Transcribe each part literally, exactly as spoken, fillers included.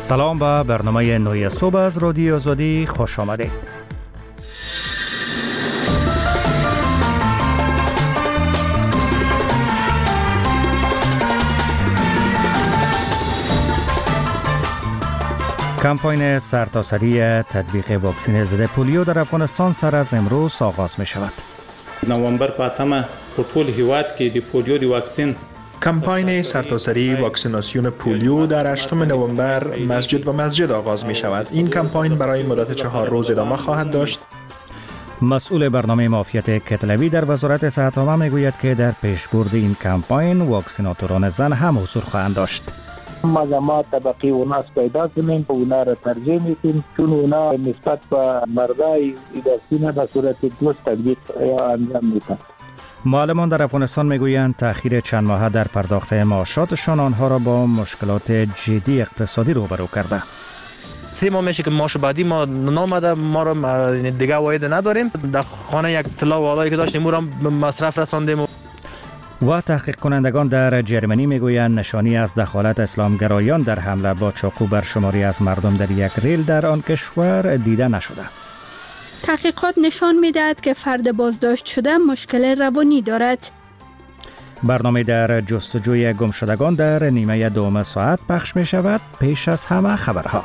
سلام به برنامه نوی صبح از رادیو آزادی خوش آمدید. کمپاین سرتاسری تطبیق واکسن ضد پولیو در افغانستان سر از امروز آغاز می شود. نوامبر پاتمه په ټول هیواد کې د پولیو د واکسین کمپاین سرتاسری واکسیناسیون پولیو در هشتم نوامبر مسجد و مسجد آغاز می شود. این کمپاین برای مدت چهار روز ادامه خواهد داشت. مسئول برنامه معافیت کتلوی در وزارت صحت عامه می گوید که در پیشبرد این کمپاین واکسیناتوران زن هم حضور خواهند داشت. ما زما طبقی و ناس پیدا کنیم و اونا را ترجیح میتیم چون اونا نسبت به مردای ایدارسینه به صورت دوست تطبیق انجام میتن. معلمان در افغانستان میگویند تأخیر چند ماهه در پرداخت معاشاتشان آنها را با مشکلات جدی اقتصادی روبرو کرده. سه ماه میشه که معاش بعدی ما نامده، ما را دیگه واید نداریم. در خانه یک طلا والایی که داشتیم او را مصرف رساندیم. و تحقیق کنندگان در جرمنی میگویند نشانی از دخالت اسلامگرایان در حمله با چاقو بر شماری از مردم در یک ریل در آن کشور دیده نشده. تحقیقات نشان می‌دهد که فرد بازداشت شده مشکل روانی دارد. برنامه در جستجوی گمشدگان در نیمه دوم ساعت پخش می شود. پیش از همه خبرها.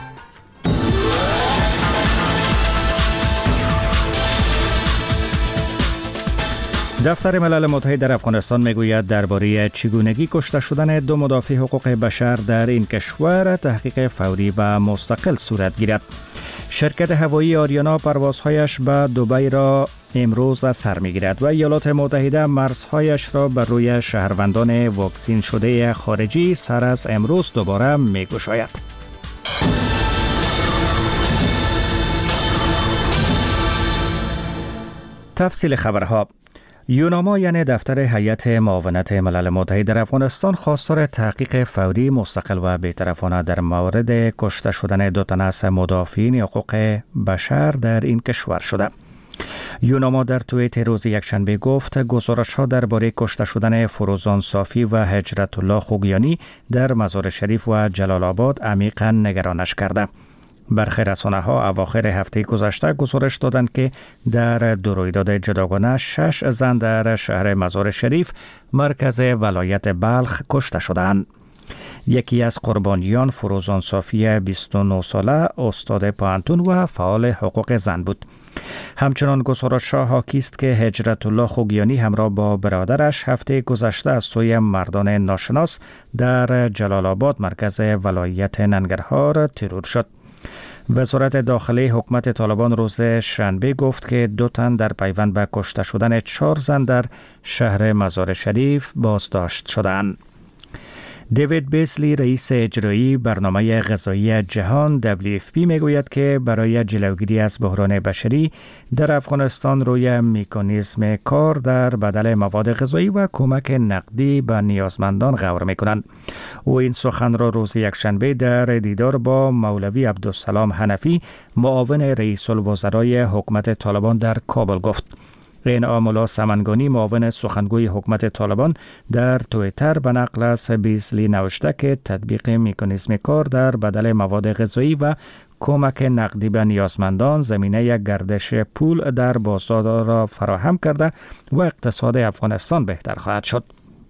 دفتر ملل متحد در افغانستان میگوید درباره چگونگی کشته شدن دو مدافع حقوق بشر در این کشور تحقیق فوری و مستقل صورت گیرد. شرکت هوایی آریانا پروازهایش به دبی را امروز از سر میگیرد و ایالات متحده مرزهایش را بر روی شهروندان واکسین شده خارجی سر از امروز دوباره میگشاید. تفصیل خبرها. یوناما یعنی دفتر هیئت معاونت ملل متحد در افغانستان خواستار تحقیق فوری مستقل و بی‌طرفانه در مورد کشته شدن دو تن از مدافعین حقوق بشر در این کشور شده. یوناما در توییت روز یکشنبه گفت گزارش‌ها درباره کشته شدن فروزان صافی و هجرت الله خوگیانی در مزار شریف و جلال آباد عمیقاً نگرانش کرده. برخی رسانه‌ها اواخر هفته گذشته گزارش دادند که در دو رویداد جداگانه شش زن در شهر مزار شریف مرکز ولایت بلخ کشته شدند. یکی از قربانیان فروزان صافی بیست و نه ساله استاد پوهنتون و فعال حقوق زن بود. همچنان گزارش‌ها حاکی است که هجرت الله خوگیانی همراه با برادرش هفته گذشته از سوی مردان ناشناس در جلال آباد مرکز ولایت ننگرهار ترور شد. وزارت داخلی حکومت طالبان روز شنبه گفت که دو تن در پیوند به کشته شدن چهار زن در شهر مزار شریف بازداشت شدند. دیوید بیسلی رئیس اجرایی برنامه غذایی جهان دبلیو اف پی میگوید که برای جلوگیری از بحران بشری در افغانستان روی مکانیزم کار در بدل مواد غذایی و کمک نقدی به نیازمندان غور میکنند. او این سخن را روز یکشنبه در دیدار با مولوی عبدالسلام حنفی معاون رئیس الوزرای حکومت طالبان در کابل گفت. انعام الله سمنگانی معاون سخنگوی حکومت طالبان در توییتر به نقل از بیسلی نوشته که تطبیق مکانیزم کار در بدل مواد غذایی و کمک نقدی به نیازمندان زمینه گردش پول در بازار را فراهم کرده و اقتصاد افغانستان بهتر خواهد شد.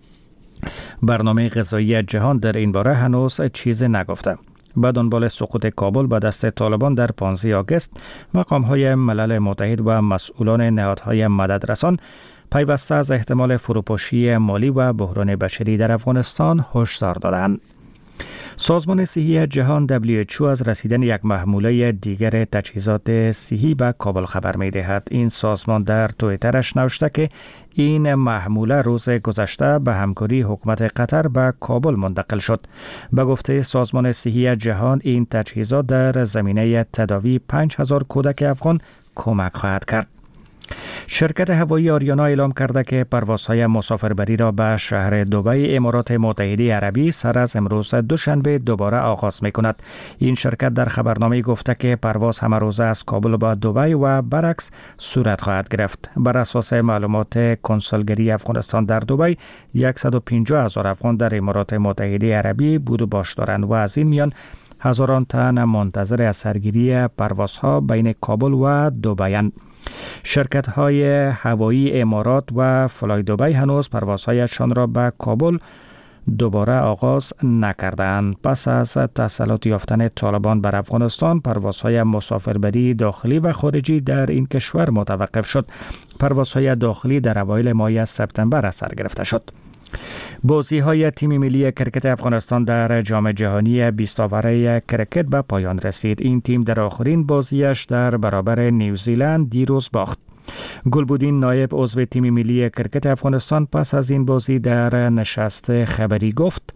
برنامه غذایی جهان در این باره هنوز چیزی نگفته. به دنبال سقوط کابل به دست طالبان در پانزده آگوست مقام‌های ملل متحد و مسئولان نهادهای مددرسان پیوسته از احتمال فروپاشی مالی و بحران بشری در افغانستان هشدار دادند. سازمان صحی جهان دبلیو اچ او از رسیدن یک محموله دیگر تجهیزات صحی به کابل خبر می دهد. این سازمان در توییترش نوشته که این محموله روز گذشته به همکاری حکومت قطر به کابل منتقل شد. به گفته سازمان صحی جهان این تجهیزات در زمینه تداوی پنج هزار کودک افغان کمک خواهد کرد. شرکت هوایی آریانا اعلام کرده که پروازهای مسافربری را به شهر دبی امارات متحده عربی سر از امروز دوشنبه دوباره آغاز می‌کند. این شرکت در خبرنامه گفته که پرواز همه روزه از کابل به دبی و برعکس صورت خواهد گرفت. بر اساس معلومات کنسولگری افغانستان در دبی صد و پنجاه هزار افغان در امارات متحده عربی بود و باش دارند و از این میان هزاران تن منتظر از سرگیری پروازها بین کابل و دبی. شرکت های هوایی امارات و فلای دبی هنوز پروازهایشان را به کابل دوباره آغاز نکردند. پس از تسلط یافتن طالبان بر افغانستان، پروازهای مسافربری داخلی و خارجی در این کشور متوقف شد. پروازهای داخلی در اوایل ماه سپتامبر از سر گرفته شد. بازی های تیم ملی کرکت افغانستان در جام جهانی بیست آوره کرکت به پایان رسید. این تیم در آخرین بازیش در برابر نیوزیلند دیروز باخت. گلبودین نایب عضو تیم ملی کرکت افغانستان پس از این بازی در نشست خبری گفت: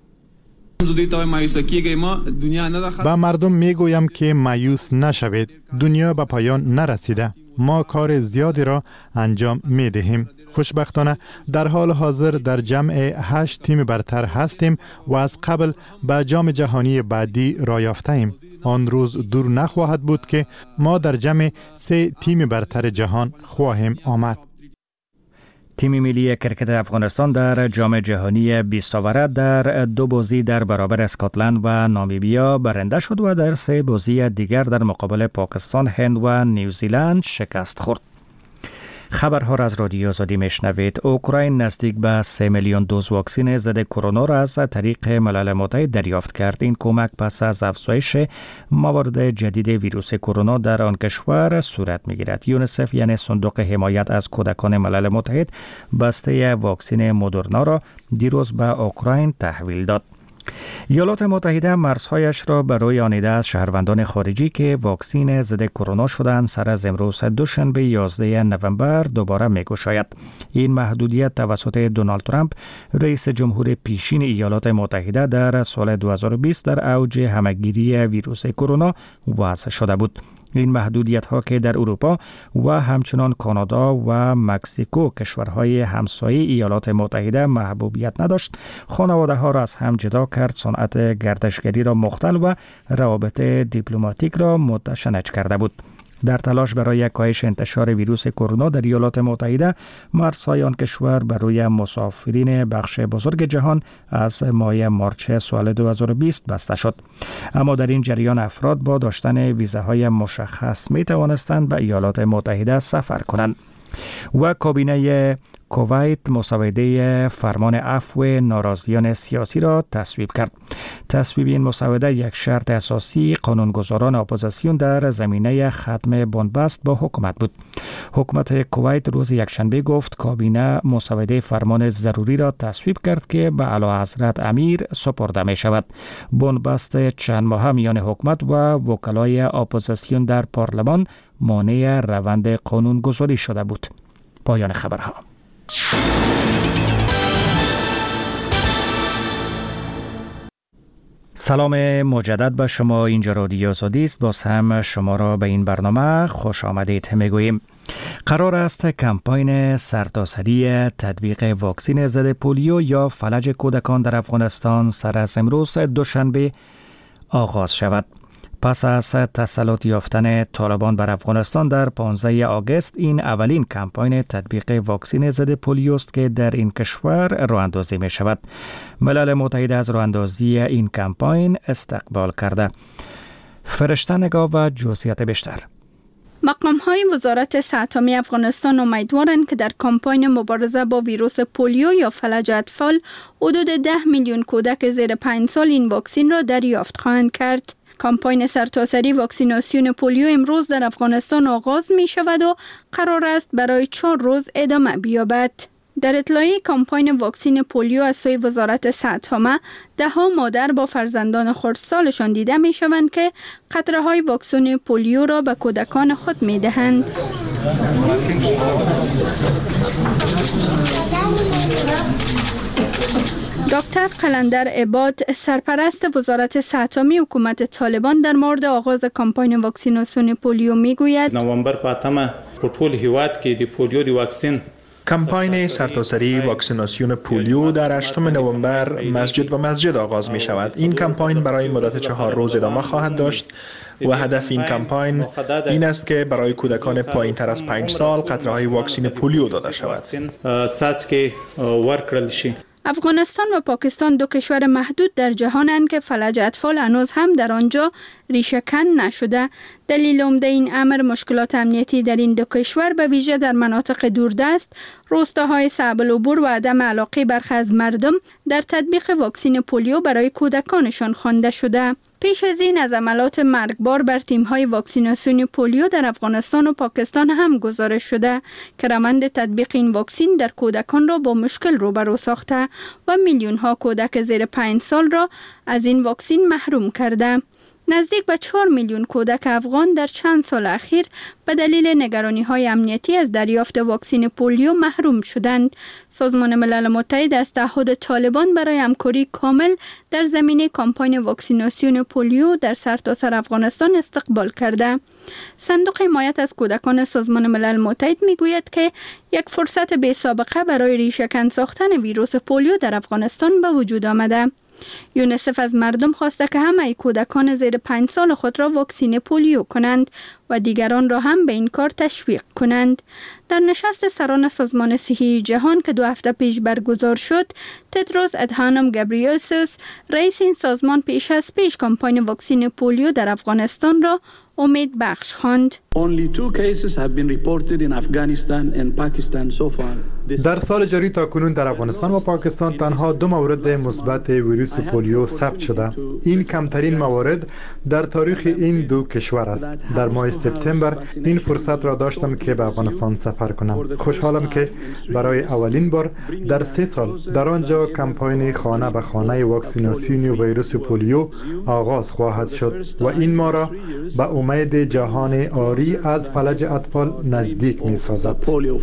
با مردم میگویم که مایوس نشوید. دنیا به پایان نرسیده. ما کار زیادی را انجام می دهیم. خوشبختانه در حال حاضر در جمع هشت تیم برتر هستیم و از قبل به جام جهانی بعدی را یافته‌ایم. آن روز دور نخواهد بود که ما در جمع سه تیم برتر جهان خواهیم آمد. تیم ملی کرکت افغانستان در جام جهانی بیست آوره در دو بازی در برابر اسکاتلند و نامیبیا برنده شد و در سه بازی دیگر در مقابل پاکستان، هند و نیوزیلند شکست خورد. خبرها را از رادیو آزادی میشنوید. اوکراین نزدیک به سه میلیون دوز واکسن ضد کرونا را از طریق ملل متحد دریافت کرد. این کمک پس از افزایش موارد جدید ویروس کرونا در آن کشور صورت میگیرد. یونیسف یعنی صندوق حمایت از کودکان ملل متحد بسته واکسن مدرنا را دیروز به اوکراین تحویل داد. ایالات متحده مرزهایش را برای آنیده از شهروندان خارجی که واکسین ضد کرونا شدند سر از امروز دوشنبه یازده نوامبر دوباره می‌گشاید. این محدودیت توسط دونالد ترامپ رئیس جمهور پیشین ایالات متحده در سال دو هزار و بیست در اوج همه‌گیری ویروس کرونا وضع شده بود. این محدودیت ها که در اروپا و همچنان کانادا و مکزیکو کشورهای همسایه ایالات متحده محبوبیت نداشت، خانواده ها را از هم جدا کرد، صنعت گردشگری را مختل و روابط دیپلماتیک را متشنج کرده بود. در تلاش برای کاهش انتشار ویروس کرونا در ایالات متحده، مرزهای آن کشور برای مسافرین بخش بزرگ جهان از ماه مارچ سال دو هزار و بیست بسته شد. اما در این جریان افراد با داشتن ویزاهای مشخص می توانستند به ایالات متحده سفر کنند. و کابینه کویت مسوده فرمان عفو ناراضیان سیاسی را تصویب کرد. تصویب این مسوده یک شرط اساسی قانونگذاران اپوزیسیون در زمینه ختم بنبست با حکومت بود. حکومت کویت روز یکشنبه گفت کابینه مسوده فرمان ضروری را تصویب کرد که به اعلیحضرت امیر سپرده می شود. بنبست چند ماه میان حکومت و وکلای اپوزیسیون در پارلمان مانع روند قانونگذاری شده بود. پایان خبرها. سلام مجدد به شما. اینجا رادیو آزادی است. باز هم شما را به این برنامه خوش آمدید میگوییم. قرار است کمپاین سرتاسری تطبیق واکسن ضد پولیو یا فلج کودکان در افغانستان سر از امروز دوشنبه آغاز شود. پس از تسلط یافتن طالبان بر افغانستان در پانزده آگوست، این اولین کمپاین تطبیق واکسن ضد پولیو است که در این کشور راه اندازی می شود. ملل متحد از راه اندازی این کمپاین استقبال کرده. فرشته نگاه و جزئیات بیشتر. مقام های وزارت صحت عامه افغانستان امیدوارند که در کمپاین مبارزه با ویروس پولیو یا فلج اطفال حدود ده میلیون کودک زیر پنج سال این واکسن را دریافت خواهند کرد. کمپاین سرتاسری واکسیناسیون پولیو امروز در افغانستان آغاز می شود و قرار است برای چهار روز ادامه بیابد. در اطلاعیه کمپاین واکسن پولیو از سوی وزارت صحت عامه، ده ها مادر با فرزندان خردسالشان دیده می شوند که قطره های واکسن پولیو را به کودکان خود می دهند. دکتر قلندر عباد، سرپرست وزارت صحت عامه حکومت طالبان، در مورد آغاز کمپاین واکسیناسیون پولیو میگوید: نوامبر پاتمه په ټول هیواد کې د پولیو د واکسین کمپاین سرتاسری واکسیناسیون پولیو در هشتم نوامبر مسجد به مسجد آغاز می شود. این کمپاین برای مدت چهار روز ادامه خواهد داشت و هدف این کمپاین این است که برای کودکان پایین تر از پنج سال قطره های واکسن پولیو داده شود. افغانستان و پاکستان دو کشور محدود در جهانند که فلج اطفال هنوز هم در آنجا ریشه کن نشده. دلیل عمده این امر مشکلات امنیتی در این دو کشور به ویژه در مناطق دوردست، روستاهای صعب العبور و عدم علاقه برخی از مردم در تطبیق واکسن پولیو برای کودکانشان خوانده شده. پیش از این از عملات مرگبار بر تیم‌های واکسیناسیون پولیو در افغانستان و پاکستان هم گزارش شده که روند تطبیق این واکسن در کودکان را با مشکل روبرو ساخته و میلیون‌ها کودک زیر پنج سال را از این واکسن محروم کرده. نزدیک به چهار میلیون کودک افغان در چند سال اخیر به دلیل نگرانی‌های امنیتی از دریافت واکسن پولیو محروم شدند. سازمان ملل متحد از تعهد طالبان برای همکاری کامل در زمینه کامپاین واکسیناسیون پولیو در سرتاسر افغانستان استقبال کرده. صندوق حمایت از کودکان سازمان ملل متحد میگوید که یک فرصت بی سابقه برای ریشه‌کن ساختن ویروس پولیو در افغانستان به وجود آمده. یونیسف از مردم خواسته که همه کودکان زیر پنج سال خود را واکسین پولیو کنند و دیگران را هم به این کار تشویق کنند. در نشست سران سازمان صحی جهان که دو هفته پیش برگزار شد، تدروس ادهانم گبریوسوس رئیس این سازمان پیش از پیش کمپاین واکسن پولیو در افغانستان را امید بخش خواند. در سال جاری تا کنون در افغانستان و پاکستان تنها دو مورد مثبت ویروس پولیو ثبت شده. این کمترین موارد در تاریخ این دو کشور است. در ماه سپتامبر این فرصت را داشتم که به افغانستان سفر کنم. خوشحالم که برای اولین بار در سه سال در آنجا کمپاین خانه به خانه واکسیناسیون ویروس پولیو آغاز خواهد شد و این ما را به امید جهان عاری از فلج اطفال نزدیک می سازد.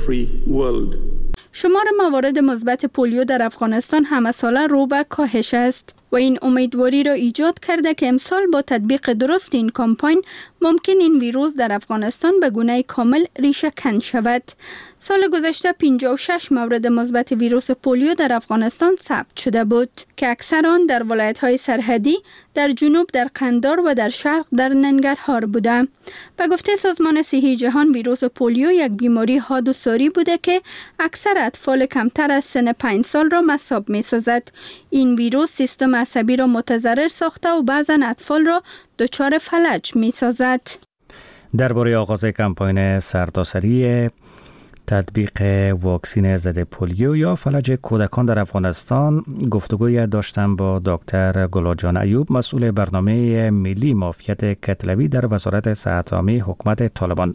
شمار موارد مثبت پولیو در افغانستان همه ساله رو به کاهش است و این امیدواری را ایجاد کرده که امسال با تطبیق درست این کمپاین ممکن این ویروس در افغانستان به گونه کامل ریشه کن شود. سال گذشته پنجاه و شش مورد مثبت ویروس پولیو در افغانستان ثبت شده بود که اکثر آن در ولایت‌های سرحدی، در جنوب در قندار و در شرق در ننگرهار بوده. به گفته سازمان صحی جهان، ویروس پولیو یک بیماری حاد و ساری بوده که اکثر اطفال کمتر از سن پنج سال را مصاب می‌سازد. این ویروس سیستم عصبی را متضرر ساخته و بعضا اطفال را دچار فلج می‌سازد. درباره آغاز کمپاین سرتاسری تطبیق واکسن ضد پولیو یا فلج کودکان در افغانستان گفتگوی داشتم با دکتر گلاجان ایوب، مسئول برنامه ملی معافیت کتلوی در وزارت صحت عامه حکومت طالبان،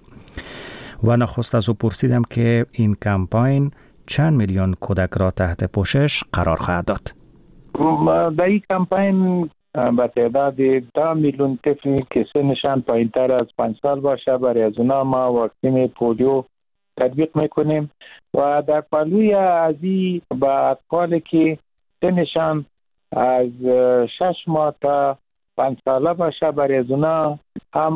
و نخست از او پرسیدم که این کمپاین چند میلیون کودک را تحت پوشش قرار خواهد داد. در این کمپاین به تعداد ده میلیون طفل که سنشان پایین‌تر از پنج سال باشه برای از اونا ما واکسن پولیو تطبیق میکنیم و در پهلوی ازی با اطفال که سنشان از شش ماه تا پنج ساله باشه برای از اونا هم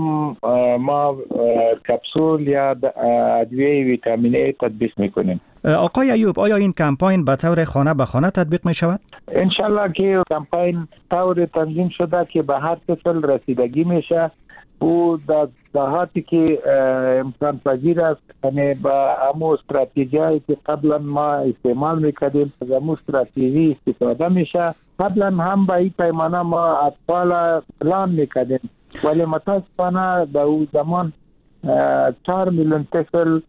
ما کپسول یا ادویه ویتامین ای تطبیق میکنیم. آقای ایوب، آیا این کمپاین به طور خانه به خانه تطبیق می شود؟ انشالله که کمپاین طور تنظیم شده که به هر طفل رسیدگی میشه و در دهاتی که امکان پذیر است، یعنی با همو استراتژیایی که قبلا ما استعمال میکردیم از همو استراتژی استفاده میشه. قبلا هم به این پیمانه ما اطفال پلان میکردیم ولی متاسفانه در اون زمان چهار میلیون طفل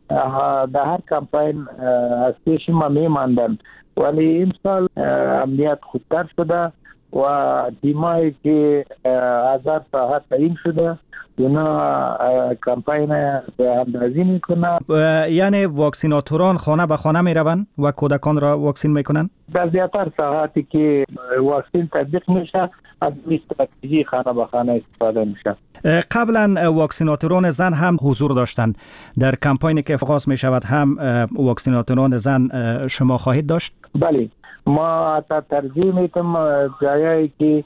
در هر کمپاین از پیش ما میماندن، ولی این سال امنیت خودتر شده و تیمایی که هزار ساعت تعیین شده اونا کمپاین اندازی میکنن. یعنی واکسیناتوران خانه به خانه میروند و کودکان را واکسین میکنن؟ در زیادتر ساعتی که واکسین تطبیق میشه از استراتژی خانه به خانه استفاده میشه. قبلا واکسیناتوران زن هم حضور داشتند در کمپاینی که آغاز میشود، هم واکسیناتوران زن شما خواهید داشت؟ بله، ما تا ترجیح میتم جایی که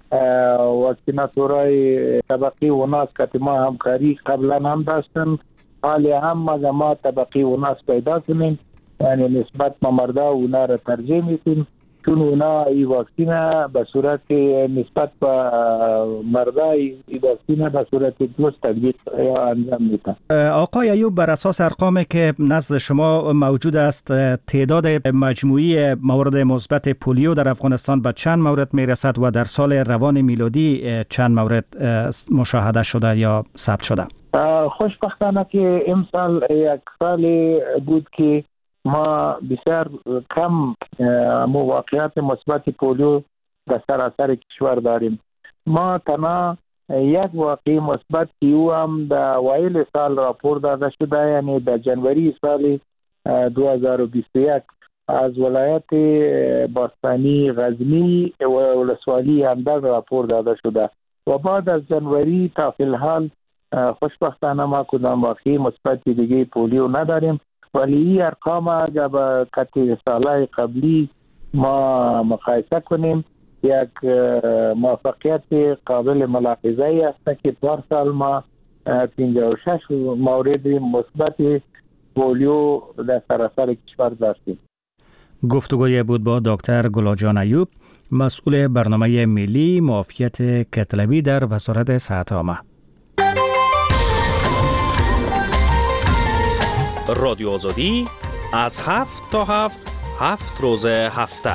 واکسیناتورای طبقی و ناس که ما همکاری قبلا هم داشتن، حالی هم ما طبقی و ناس پیدا کنیم، یعنی نسبت ما مردا و اونا را ترجیح میتیم چون اونا این واکسین به صورت نسبت به مردای این واکسین به صورت درست تطبیق انجام میدن. آقای ایوب، بر اساس ارقامی که نزد شما موجود است، تعداد مجموعی موارد مثبت پولیو در افغانستان به چند مورد میرسد و در سال روان میلادی چند مورد مشاهده شده یا ثبت شده؟ خوشبختانه که امسال یک سال بود که ما بسیار کم مواقعات مثبت پولیو در سراسر کشور داریم. ما تنها یک واقعی مثبت که او هم در اوایل سال راپور داده شده، یعنی در جنوری سال دو هزار و بیست و یک از ولایت باستانی غزنی و ولسوالی همدرد راپور داده شده و بعد از جنوری تا فی الحال خوشبختانه ما کدام واقعی مثبت دیگه پولیو نداریم، ولی این ارقام اگر با قطع سالهای قبلی ما مقایسه کنیم یک موفقیت قابل ملاحظه است که پار سال ما پنجاه و شش مورد مثبت پولیو در سراسر کشور داشتیم. گفتگوی بود با دکتر گلاجان ایوب، مسئول برنامه ملی معافیت کتلوی در وزارت صحت عامه. رادیو آزادی از هفت تا هفت هفت روز هفته.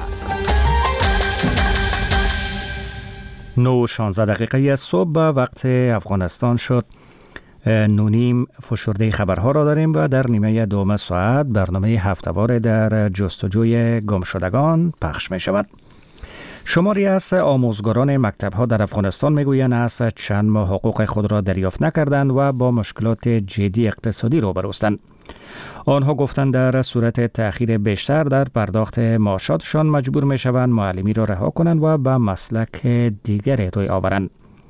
نو شانزده دقیقه صبح به وقت افغانستان شد. نونیم فشرده خبرها را داریم و در نیمه دوم ساعت برنامه هفته‌وار در جستجوی گمشدگان پخش می شود. شماری از آموزگاران مکتب‌ها در افغانستان میگویند از چند ماه حقوق خود را دریافت نکردند و با مشکلات جدی اقتصادی روبروستند. آنها گفتند در صورت تأخیر بیشتر در پرداخت معاشاتشان مجبور میشوند معلمی را رها کنند و به مسلک دیگری روی آورند.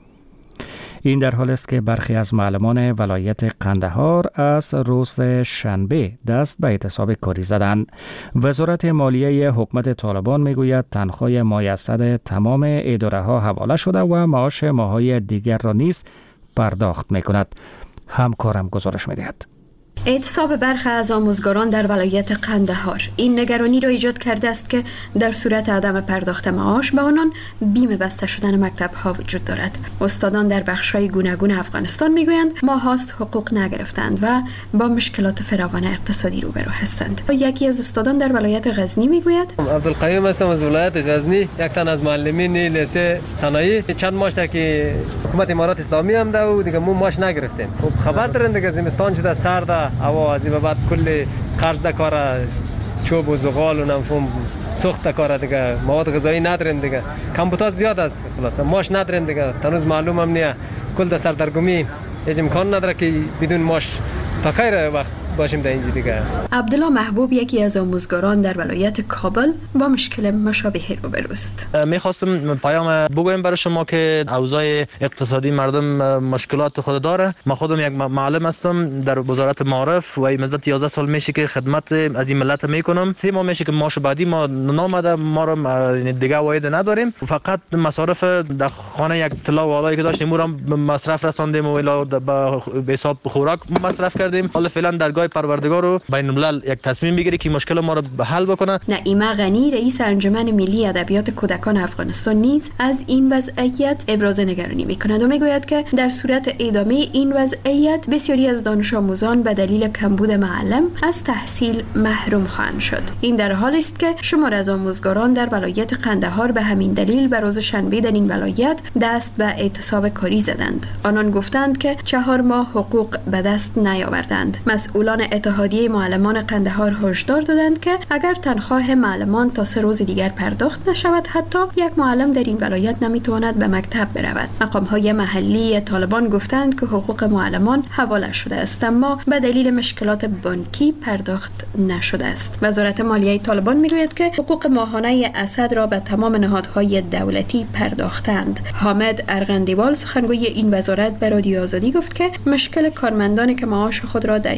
این در حال است که برخی از معلمان ولایت قندهار از روز شنبه دست به اعتصاب کاری زدند. وزارت مالیه حکومت طالبان میگوید تنخواه مایسر تمام اداره ها حواله شده و معاش ماه‌های دیگر را نیز پرداخت میکند. همکارم گزارش میدهد. اعتصاب برخی از آموزگاران در ولایت قندهار این نگرانی را ایجاد کرده است که در صورت عدم پرداخت معاش به آنان بیمه بسته شدن مکتب‌ها وجود دارد. استادان در بخش‌های گوناگون افغانستان میگویند ماهاست حقوق نگرفتند و با مشکلات فراوان اقتصادی روبرو هستند. یکی از استادان در ولایت غزنی میگوید عبدالقیوم هستم از ولایت غزنی، یک تن از معلمین لیسه صنایع. چند ماش تا که حکومت امارات اسلامی هم ده و دیگه ما ماش نگرفتیم. خب خبر دارند دیگه زمستان شده سرد اوا از این بعد کل قرض د کار چوب و زغال و نفهم سوخت کار دیگه مواد غذایی نداریم دیگه کمبوتات زیاد است خلاص ماش نداریم دیگه تنوز معلوم هم نیه کل د سردرگمی هیچ امکان نداره که بدون ماش تا خیر وقت باشیم در اینجا دیگه. عبدالله محبوب یکی از آموزگاران در ولایت کابل با مشکل مشابهی روبروست. میخواستم پیام بگویم برای شما که اوضاع اقتصادی مردم مشکلات خود داره. من خودم یک معلم هستم در وزارت معارف و مدت یازده سال میشه که خدمت از این ملت میکنم. سه ماه میشه که معاش بعدی ما نامده، ما رو دیگه واید نداریم. فقط مصارف در خانه یک طلا و والایی که داشتیم ما رو مصرف رساندیم و الی به حساب خوراک مصرف کردیم. حالا فعلا درگاه پروردگار رو بین الملل یک تصمیم بگیره که مشکل ما رو حل بکنه. نعیمه غنی رئیس انجمن ملی ادبیات کودکان افغانستان نیز از این وضعیت ابراز نگرانی میکند و میگوید که در صورت ادامه این وضعیت بسیاری از دانش آموزان به دلیل کمبود معلم از تحصیل محروم خواهند شد. این در حالی است که شمار از آموزگاران در ولایت قندهار به همین دلیل به روز شنبه در این ولایت دست به اعتصاب کاری زدند. آنان گفتند که چهار ماه حقوق به دست نیاوردند. مسئولان اتحادیه معلمان قندهار هشدار دادند که اگر تنخواه معلمان تا سه روز دیگر پرداخت نشود حتی یک معلم در این ولایت نمیتواند به مکتب برود. مقام‌های محلی طالبان گفتند که حقوق معلمان حواله شده است اما به دلیل مشکلات بانکی پرداخت نشده است. وزارت مالیه طالبان میگوید که حقوق ماهانه اسد را به تمام نهادهای دولتی پرداختند. حامد ارغندیوال سخنگوی این وزارت به رادیو آزادی گفت که مشکل کارمندانی که معاش خود را دریافت نکردند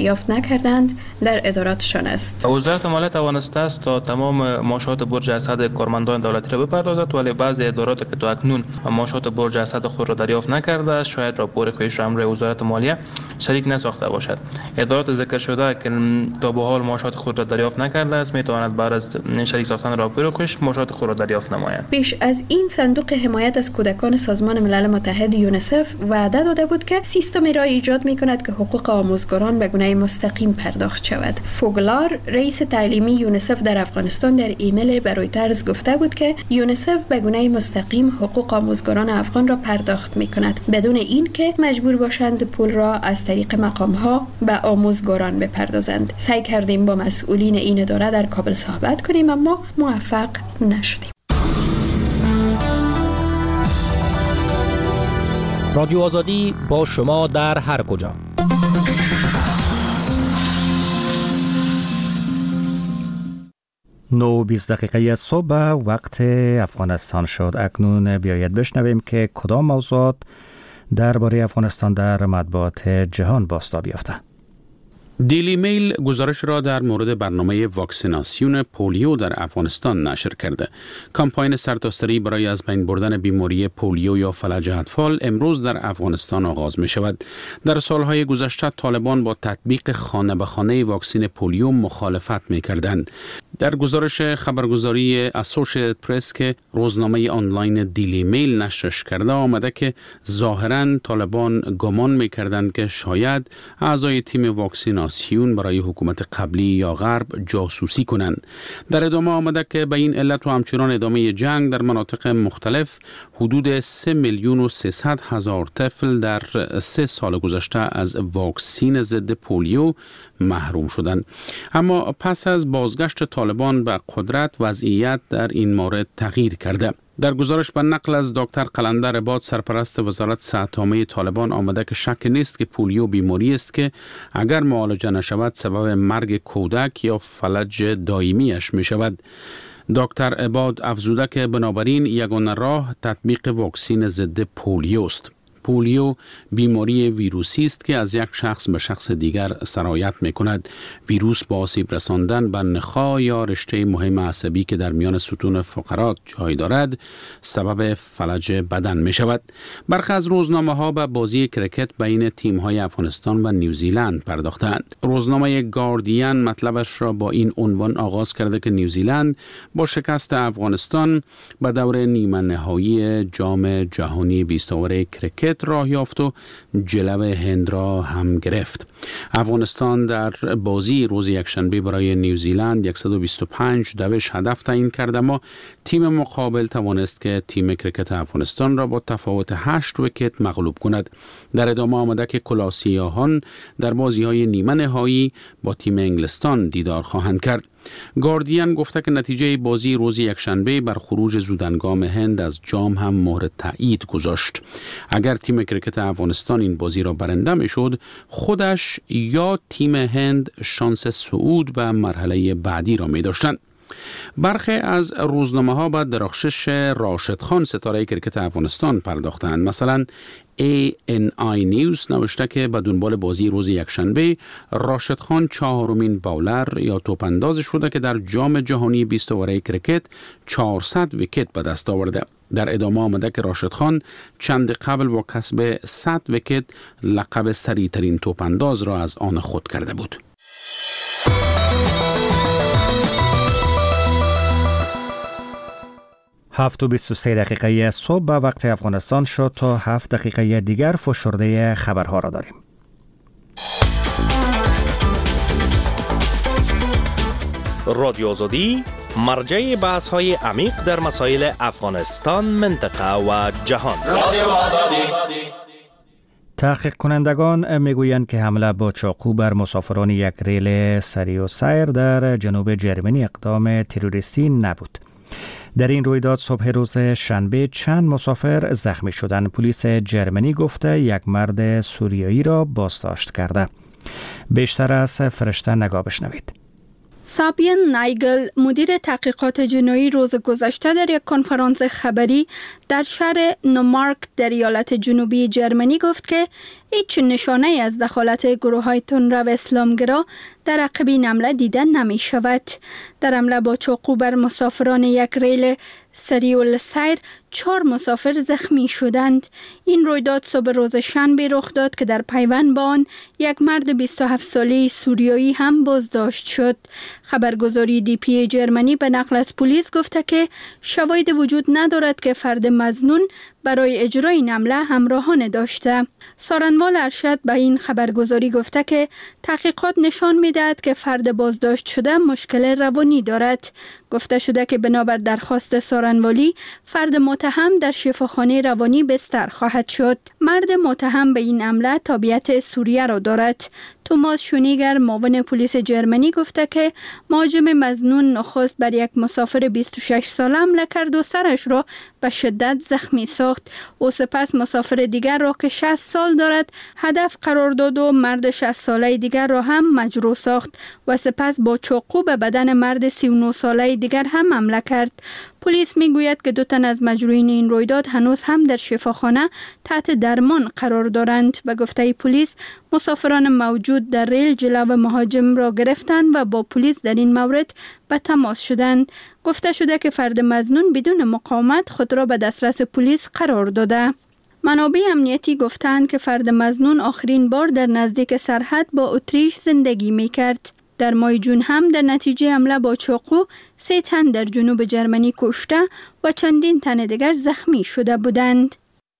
نکردند در اداراتشان است. وزارت مالیه توانسته است تا تمام معاشات برج اسد کارمندان دولتی را بپردازد، ولی بعضی ادارات که تا اکنون معاشات برج اسد خود را دریافت نکرده است شاید راپور خودش را امر وزارت مالیه شریک نساخته باشد. ادارات ذکر شده که تا به حال معاشات خود را دریافت نکرده است میتواند بعد از شریک ساختن راپور خودش معاشات خود را دریافت نماید. پیش از این صندوق حمایت از کودکان سازمان ملل متحد یونیسف وعده داده بود که سیستمی را ایجاد می‌کند که حقوق آموزگاران به گونه مستقیم پرداخت شود. فوگلار رئیس تعلیمی یونیسف در افغانستان در ایمیل به رویترز گفته بود که یونیسف به گونه مستقیم حقوق آموزگاران افغان را پرداخت می‌کند بدون اینکه مجبور باشند پول را از طریق مقام‌ها به آموزگاران بپردازند. سعی کردیم با مسئولین این اداره در کابل صحبت کنیم اما موفق نشدیم. رادیو آزادی با شما در هر کجا. نو بیست دقیقه صبح وقت افغانستان شد. اکنون بیاید بشنویم که کدام موضوعات درباره افغانستان در مطبوعات جهان بازتاب یافته. دیلی میل گزارش را در مورد برنامه واکسیناسیون پولیو در افغانستان نشر کرده. کمپاین سرتاسری برای از بین بردن بیماری پولیو یا فلج اطفال امروز در افغانستان آغاز می شود. در سالهای گذشته طالبان با تطبیق خانه به خانه واکسین پولیو مخالفت می کردند. در گزارش خبرگزاری اسوشییتد پرس که روزنامه آنلاین دیلی میل نشرش کرده آمده که ظاهراً طالبان گمان می کردند که شاید اعضای تیم واکسیناسیون برای حکومت قبلی یا غرب جاسوسی کنند. در ادامه آمده که به این علت و همچنان ادامه جنگ در مناطق مختلف حدود سه میلیون و سیصد هزار طفل در سه سال گذشته از واکسین ضد پولیو محروم شدند. اما پس از بازگشت طالبان به قدرت وضعیت در این مورد تغییر کرده. در گزارش به نقل از دکتر قلندر عباد سرپرست وزارت صحت عامه طالبان آمده که شک نیست که پولیو بیماری است که اگر معالجه نشود سبب مرگ کودک یا فلج دائمیش می شود. دکتر عباد افزوده که بنابراین یگانه راه تطبیق واکسین ضد پولیو است. پولیو بیماری ویروسی است که از یک شخص به شخص دیگر سرایت می کند. ویروس با آسیب رساندن به نخاع یا رشته مهم عصبی که در میان ستون فقرات جای دارد سبب فلج بدن می شود. برخی از روزنامه ها به بازی کرکت بین تیم های افغانستان و نیوزیلند پرداختند. روزنامه گاردین مطلبش را با این عنوان آغاز کرده که نیوزیلند با شکست افغانستان به دور نیمه نهایی جام جهانی بیست اوور کرکت راه یافت و جلو هند را هم گرفت. افغانستان در بازی روز یکشنبه برای نیوزیلند صد و بیست و پنج دوش هدف تعیین کرد اما تیم مقابل توانست که تیم کرکت افغانستان را با تفاوت هشت ویکت مغلوب کند. در ادامه آمده که کلاسیاهان در بازی‌های نیمه نهایی با تیم انگلستان دیدار خواهند کرد. گاردین گفته که نتیجه بازی روز یکشنبه بر خروج زودهنگام هند از جام هم مهر تایید گذاشت. اگر تیم کرکت افغانستان این بازی را برنده میشد خودش یا تیم هند شانس صعود به مرحله بعدی را می داشتند. برخی از روزنامه ها به درخشش راشد خان ستاره کرکت افغانستان پرداختند. مثلا ای ان آی نیوز نوشته که به دنبال بازی روز یکشنبه راشد خان چهارمین باولر یا توپ انداز شده که در جام جهانی بیست اوره کرکت چهارصد ویکت به دست آورده. در ادامه آمده که راشد خان چند قبل با کسب صد ویکت لقب سریعترین توپ انداز را از آن خود کرده بود. هفت و بیست و سه دقیقه صبح به وقت افغانستان شد. تا هفت دقیقه دیگر فشرده خبرها را داریم. رادیو آزادی مرجع بحث های عمیق در مسائل افغانستان، منطقه و جهان. رادیو آزادی. تحقیق کنندگان میگویند که حمله با چاقو بر مسافران یک ریل سریع و سیر در جنوب جرمنی اقدام تروریستی نبود. در این رویداد صبح روز شنبه چند مسافر زخمی شدند. پلیس جرمنی گفته یک مرد سوریایی را بازداشت کرده. بیشتر از فرشته نگاه بشنوید. سابین نایگل مدیر تحقیقات جنایی روز گذشته در یک کنفرانس خبری در شهر نومارک در ایالت جنوبی جرمنی گفت که هیچ نشانه از دخالت گروه های تندرو اسلامگرا در عقب این حمله دیده نمی شود. در حمله با چاقو بر مسافران یک ریل سریع سیر چهار مسافر زخمی شدند. این رویداد صبح روز شنبه رخ داد که در پیوند با آن یک مرد بیست و هفت ساله سوریایی هم بازداشت شد. خبرگزاری دی پی جرمنی به نقل از پلیس گفته که شواهد وجود ندارد که فرد مظنون برای اجرای این حمله همراهان داشته. سارنوال ارشد به این خبرگزاری گفته که تحقیقات نشان می‌دهد که فرد بازداشت شده مشکل روانی دارد. گفته شده که بنابر درخواست سارنوالی فرد متهم در شفاخانه روانی بستر خواهد شد. مرد متهم به این حمله تابعیت سوریه را دارد. توماس شونیگر معاون پلیس جرمنی گفته که مهاجم مظنون نخست بر یک مسافر بیست و شش ساله حمله کرد و سرش را به شدت زخمی ساخت. او سپس مسافر دیگر را که شصت سال دارد هدف قرار داد و مرد شصت ساله دیگر را هم مجروح ساخت و سپس با چاقو به بدن مرد سی و نه ساله دیگر هم حمله کرد. پلیس میگوید که دو تن از مجروحین این رویداد هنوز هم در شفاخانه تحت درمان قرار دارند. به گفته پلیس مسافران موجود در ریل جلو مهاجم را گرفتند و با پلیس در این مورد به تماس شدند. گفته شده که فرد مظنون بدون مقاومت خود را به دسترس پلیس قرار داده. منابع امنیتی گفتند که فرد مظنون آخرین بار در نزدیک سرحد با اتریش زندگی می کرد. در ماه جون هم در نتیجه حمله با چاقو سه تن در جنوب جرمنی کشته و چندین تن دیگر زخمی شده بودند.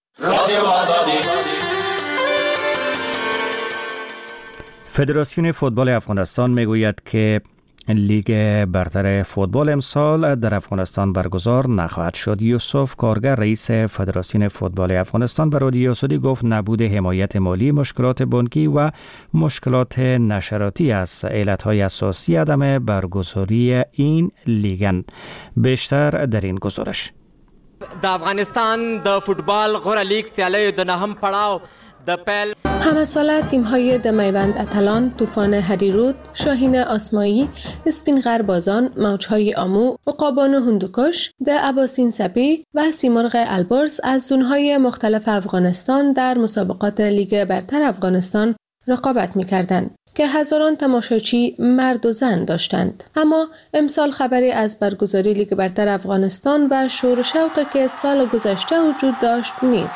فدراسیون فوتبال افغانستان میگوید که لیگ برتر فوتبال امسال در افغانستان برگزار نخواهد شد. یوسف کارگر رئیس فدراسیون فوتبال افغانستان به رادیو سعودی گفت نبود حمایت مالی، مشکلات بانکی و مشکلات نشراتی از علتهای اساسی عدم برگزاری این لیگ. بیشتر در این گزارش. د افغانستان د فوتبال غوره لیگ سیالیو د نهم پړاو د پیل همه ساله تیم‌های د میوند اتلان، طوفان هریرود، شاهین آسمایی، اسپین غربازان، موج‌های آمو، عقابان هندوکش، د اباسین سپی و سیمرغ البرز از زون‌های مختلف افغانستان در مسابقات لیگ برتر افغانستان رقابت می‌کردند که هزاران تماشاچی مرد و زن داشتند. اما امسال خبری از برگزاری لیگ برتر افغانستان و شور و شوقی که سال گذشته وجود داشت نیست.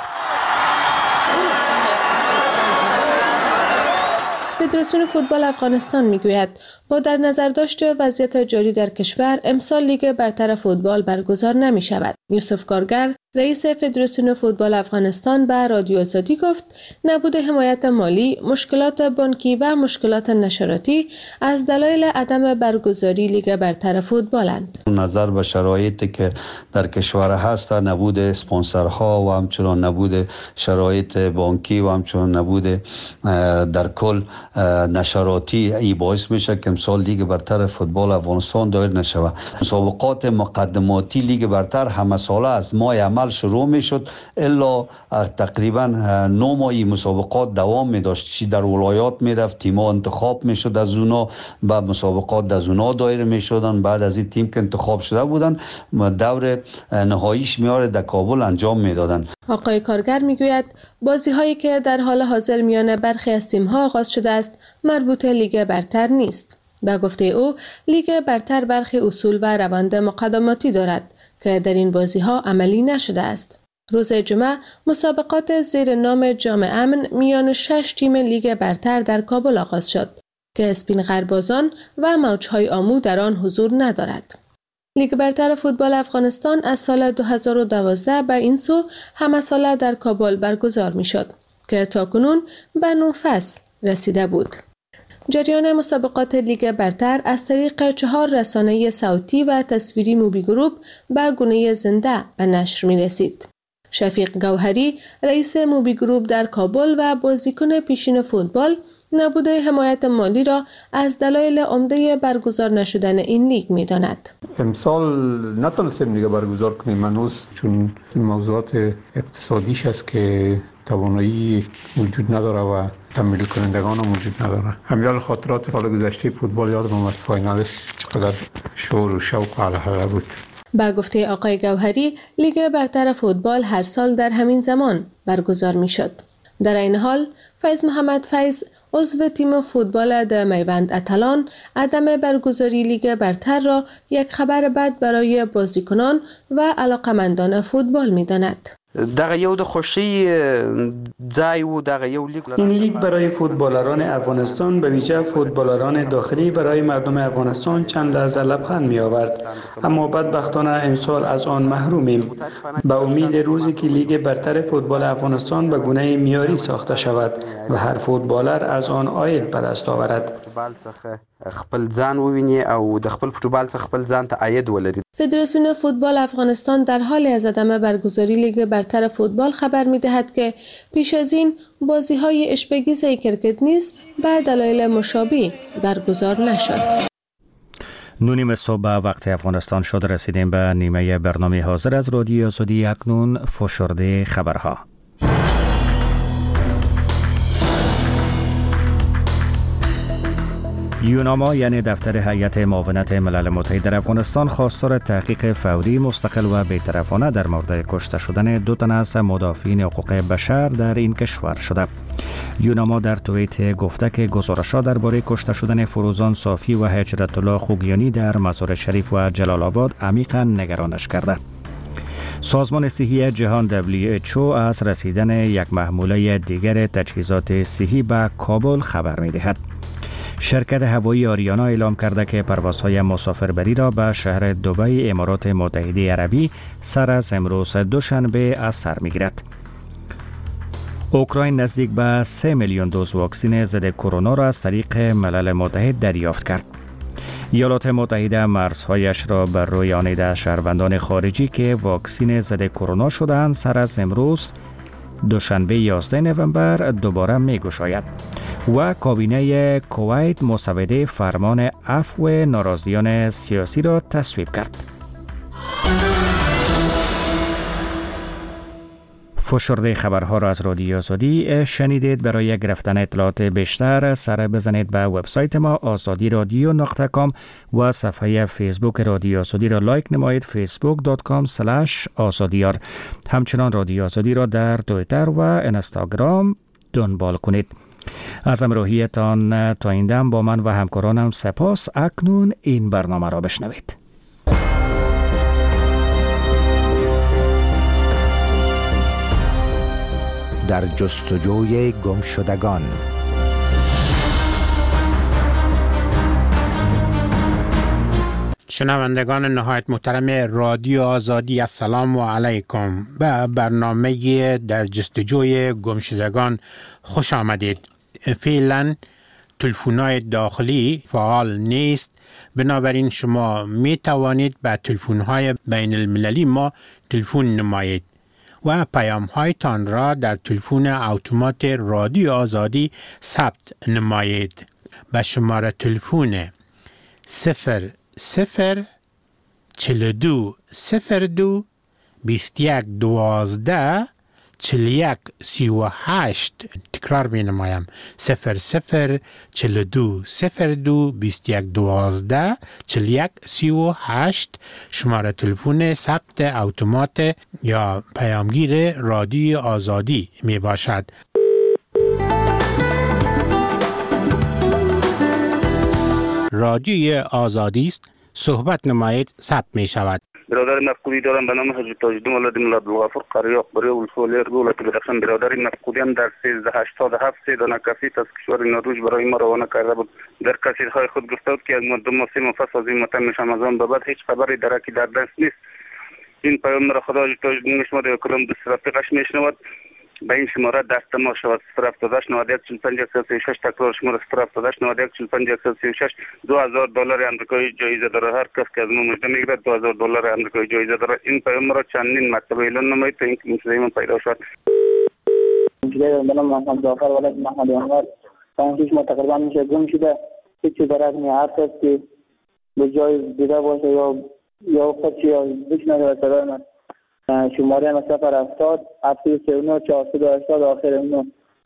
فدراسیون فوتبال افغانستان میگوید با در نظر داشت وضعیت جاری در کشور امسال لیگ برتر فوتبال برگزار نمی شود. یوسف کارگر رئیس فدراسیون فوتبال افغانستان به رادیو آزادی گفت نبود حمایت مالی، مشکلات بانکی و مشکلات نشراتی از دلایل عدم برگزاری لیگ برتر فوتبالند. نظر به شرایطی که در کشور هست، نبود اسپانسرها و همچنان نبود شرایط بانکی و همچنان نبود در کل نشراتی ای باعث میشه که امسال لیگ برتر فوتبال افغانستان دایر نشود. مسابقات مقدماتی لیگ برتر همه ساله از ماه عمل شروع می شد الا تقریبا نه ماهی مسابقات دوام می داشت. چی در ولایات می رفت، تیم‌ها انتخاب می شد از اونا، بعد مسابقات از اونا دایر می شدن، بعد از این تیم که انتخاب شده بودن دور نهاییش میاره در کابل انجام می دادن. آقای کارگر می گوید بازی هایی که در حال حاضر میان برخی از تیم ها آغاز شده است مربوط لیگ برتر نیست. به گفته او لیگ برتر برخی اصول و روند مقدماتی دارد که در این بازی ها عملی نشده است. روز جمعه مسابقات زیر نام جام امن میان شش تیم لیگ برتر در کابل آغاز شد که اسپین غربازان و موجهای آمو در آن حضور ندارد. لیگ برتر فوتبال افغانستان از سال دو هزار و دوازده به این سو همه ساله در کابل برگزار می شد که تاکنون به نه فصل رسیده بود. جریان مسابقات لیگ برتر از طریق چهار رسانه صوتی و تصویری موبی گروپ به گونه زنده به نشر می رسید. شفیق گوهری رئیس موبی گروپ در کابل و بازیکن پیشین فوتبال نبود حمایت مالی را از دلایل عمده برگزار نشدن این لیگ می داند. امسال نتونستیم لیگ برگزار کنیم هنوز، چون موضوعات اقتصادیش است که توانایی وجود نداره و تکمیل کنندگان هم وجود نداره. همیال خاطرات سال گذشته فوتبال یادم اومد، فاینالش چقدر شور و شوق و علاقه بود. با گفته آقای گوهری، لیگ برتر فوتبال هر سال در همین زمان برگزار می شد. در این حال فیض محمد فیض عضو تیم فوتبال د میوند اتلان عدم برگزاری لیگ برتر را یک خبر بد برای بازیکنان و علاقمندان فوتبال می داند. دغه یو د خوشی ځای و دغه یو لیگ این لیگ برای فوتبالران افغانستان به ویژه فوتبالران داخلی برای مردم افغانستان چند لحظه لبخند می آورد، اما بدبختانه امسال از آن محرومیم. به امید روزی که لیگ برتر فوتبال افغانستان به گونه معیاری ساخته شود و هر فوتبالر از آن عاید به دست آورد. خپل ځان وویني او د خپل فوتبال څخه خپل ځان ته عاید ولري. فدراسیون فوتبال افغانستان در حال از عدم برگزاری لیگ برتر فوتبال خبر می‌دهد که پیش از این بازی‌های اشبگیز کرکت نیز به دلایل مشابه برگزار نشد. نونیم صبح وقت افغانستان شد، رسیدیم به نیمه برنامه حاضر از رادیو آزادی. اکنون فشرده خبرها. یوناما یعنی دفتر هیئت معاونت ملل متحد در افغانستان خواستار تحقیق فوری مستقل و بی‌طرفانه در مورد کشته شدن دو تن از مدافعین حقوق بشر در این کشور شده. یوناما در توییت گفته که گزارش‌ها درباره کشته شدن فروزان صافی و هجرت الله خوگیانی در مزار شریف و جلال آباد عمیقاً نگرانش کرده. سازمان صحی جهان دبلیو اچ او از رسیدن یک محموله دیگر تجهیزات صحی به کابل خبر می‌دهد. شرکت هوایی آریانا اعلام کرده که پروازهای مسافربری را به شهر دبی امارات متحده عربی سر از امروز دوشنبه از سر می‌گیرد. اوکراین نزدیک به سه میلیون دوز واکسن ضد کرونا را از طریق ملل متحد دریافت کرد. ایالات متحده مرزهایش را بر روی آنیده شهروندان خارجی که واکسن ضد کرونا شدند سر از امروز دوشنبه یازده نوامبر دوباره می‌گشاید و کابینه کویت مسوده فرمان عفو ناراضیان سیاسی را تصویب کرد. فشرده خبرها را از رادیو آزادی شنیدید. برای گرفتن اطلاعات بیشتر سر بزنید به وبسایت ما آزادی رادیو نقطه کام و صفحه فیسبوک رادیو آزادی را لایک نمایید، فیسبوک دات کام اسلش آزادیار. همچنان رادیو آزادی را در توییتر و اینستاگرام دنبال کنید. از همراهیتان تا این دم با من و همکارانم سپاس. اکنون این برنامه را بشنوید. در جستجوی گمشدگان. شنوندگان نهایت محترم رادیو آزادی، السلام علیکم. به برنامه در جستجوی گمشدگان خوش آمدید. فعلا تلفن‌های داخلی فعال نیست، بنابراین شما می توانید به تلفن‌های بین المللی ما تلفن نمایید و پیام‌هایتان را در تلفن اتومات رادیو آزادی ثبت نمایید. به شماره تلفن صفر صفر چهل و دو صفر دو بیست و یک دوازده چهل و یک سی و هشت. تکرار می نمایم: صفر صفر چهل و دو صفر دو بیست و یک دوازده چهل و یک سی و هشت. شماره تلفن ثبت اتومات یا پیامگیر رادیو آزادی می باشد. رادیو آزادی است، صحبت نمایید، ثبت می شود. برادر مفقودی دارم به نام حضرت تاجالدین ولد مولا عبدالغفور قاری اخباری ولسوالی ولایت بدخشان. برادر مفقودی هم در سیزده هشتاد و هفت سه دانه کاسیت از کشور نروژ برای ما روانه کرده بود. در کاسیت‌های خود گفته بود که از مردم ماسی مفصل از این وطن میشم، از آن به بعد هیچ خبری درکی در دست نیست. این پیام را خدا تاجالدین میشنود و کلام دوست رفیقش میشنود. به این شماره دست ما شود: صفر هفتاد و هشت نود و یک چهل و پنج صفر و شش. تکرار شماره صفر هفتاد و هشت نود و یک چهل و پنج صفر و شش. دو هزار دلار آمریکایی جایزه داره. هر کس که از ما مجده میگیرد دو هزار دلار آمریکایی جایزه داره. این پیام را چندین مرتبه اعلان نمایید تا اینکه این من پیدا شد. به نام محمد جعفر ولد محمد انور. پنج ما تقریبا میشه گم شده. هیچ چیز برای می هر کس که به جای دیده باشه یا یا خودشی یا بشنوه صدای من. شماره صفر هفتاد هفتاد و نه چهارصد و هشتاد آخر اونو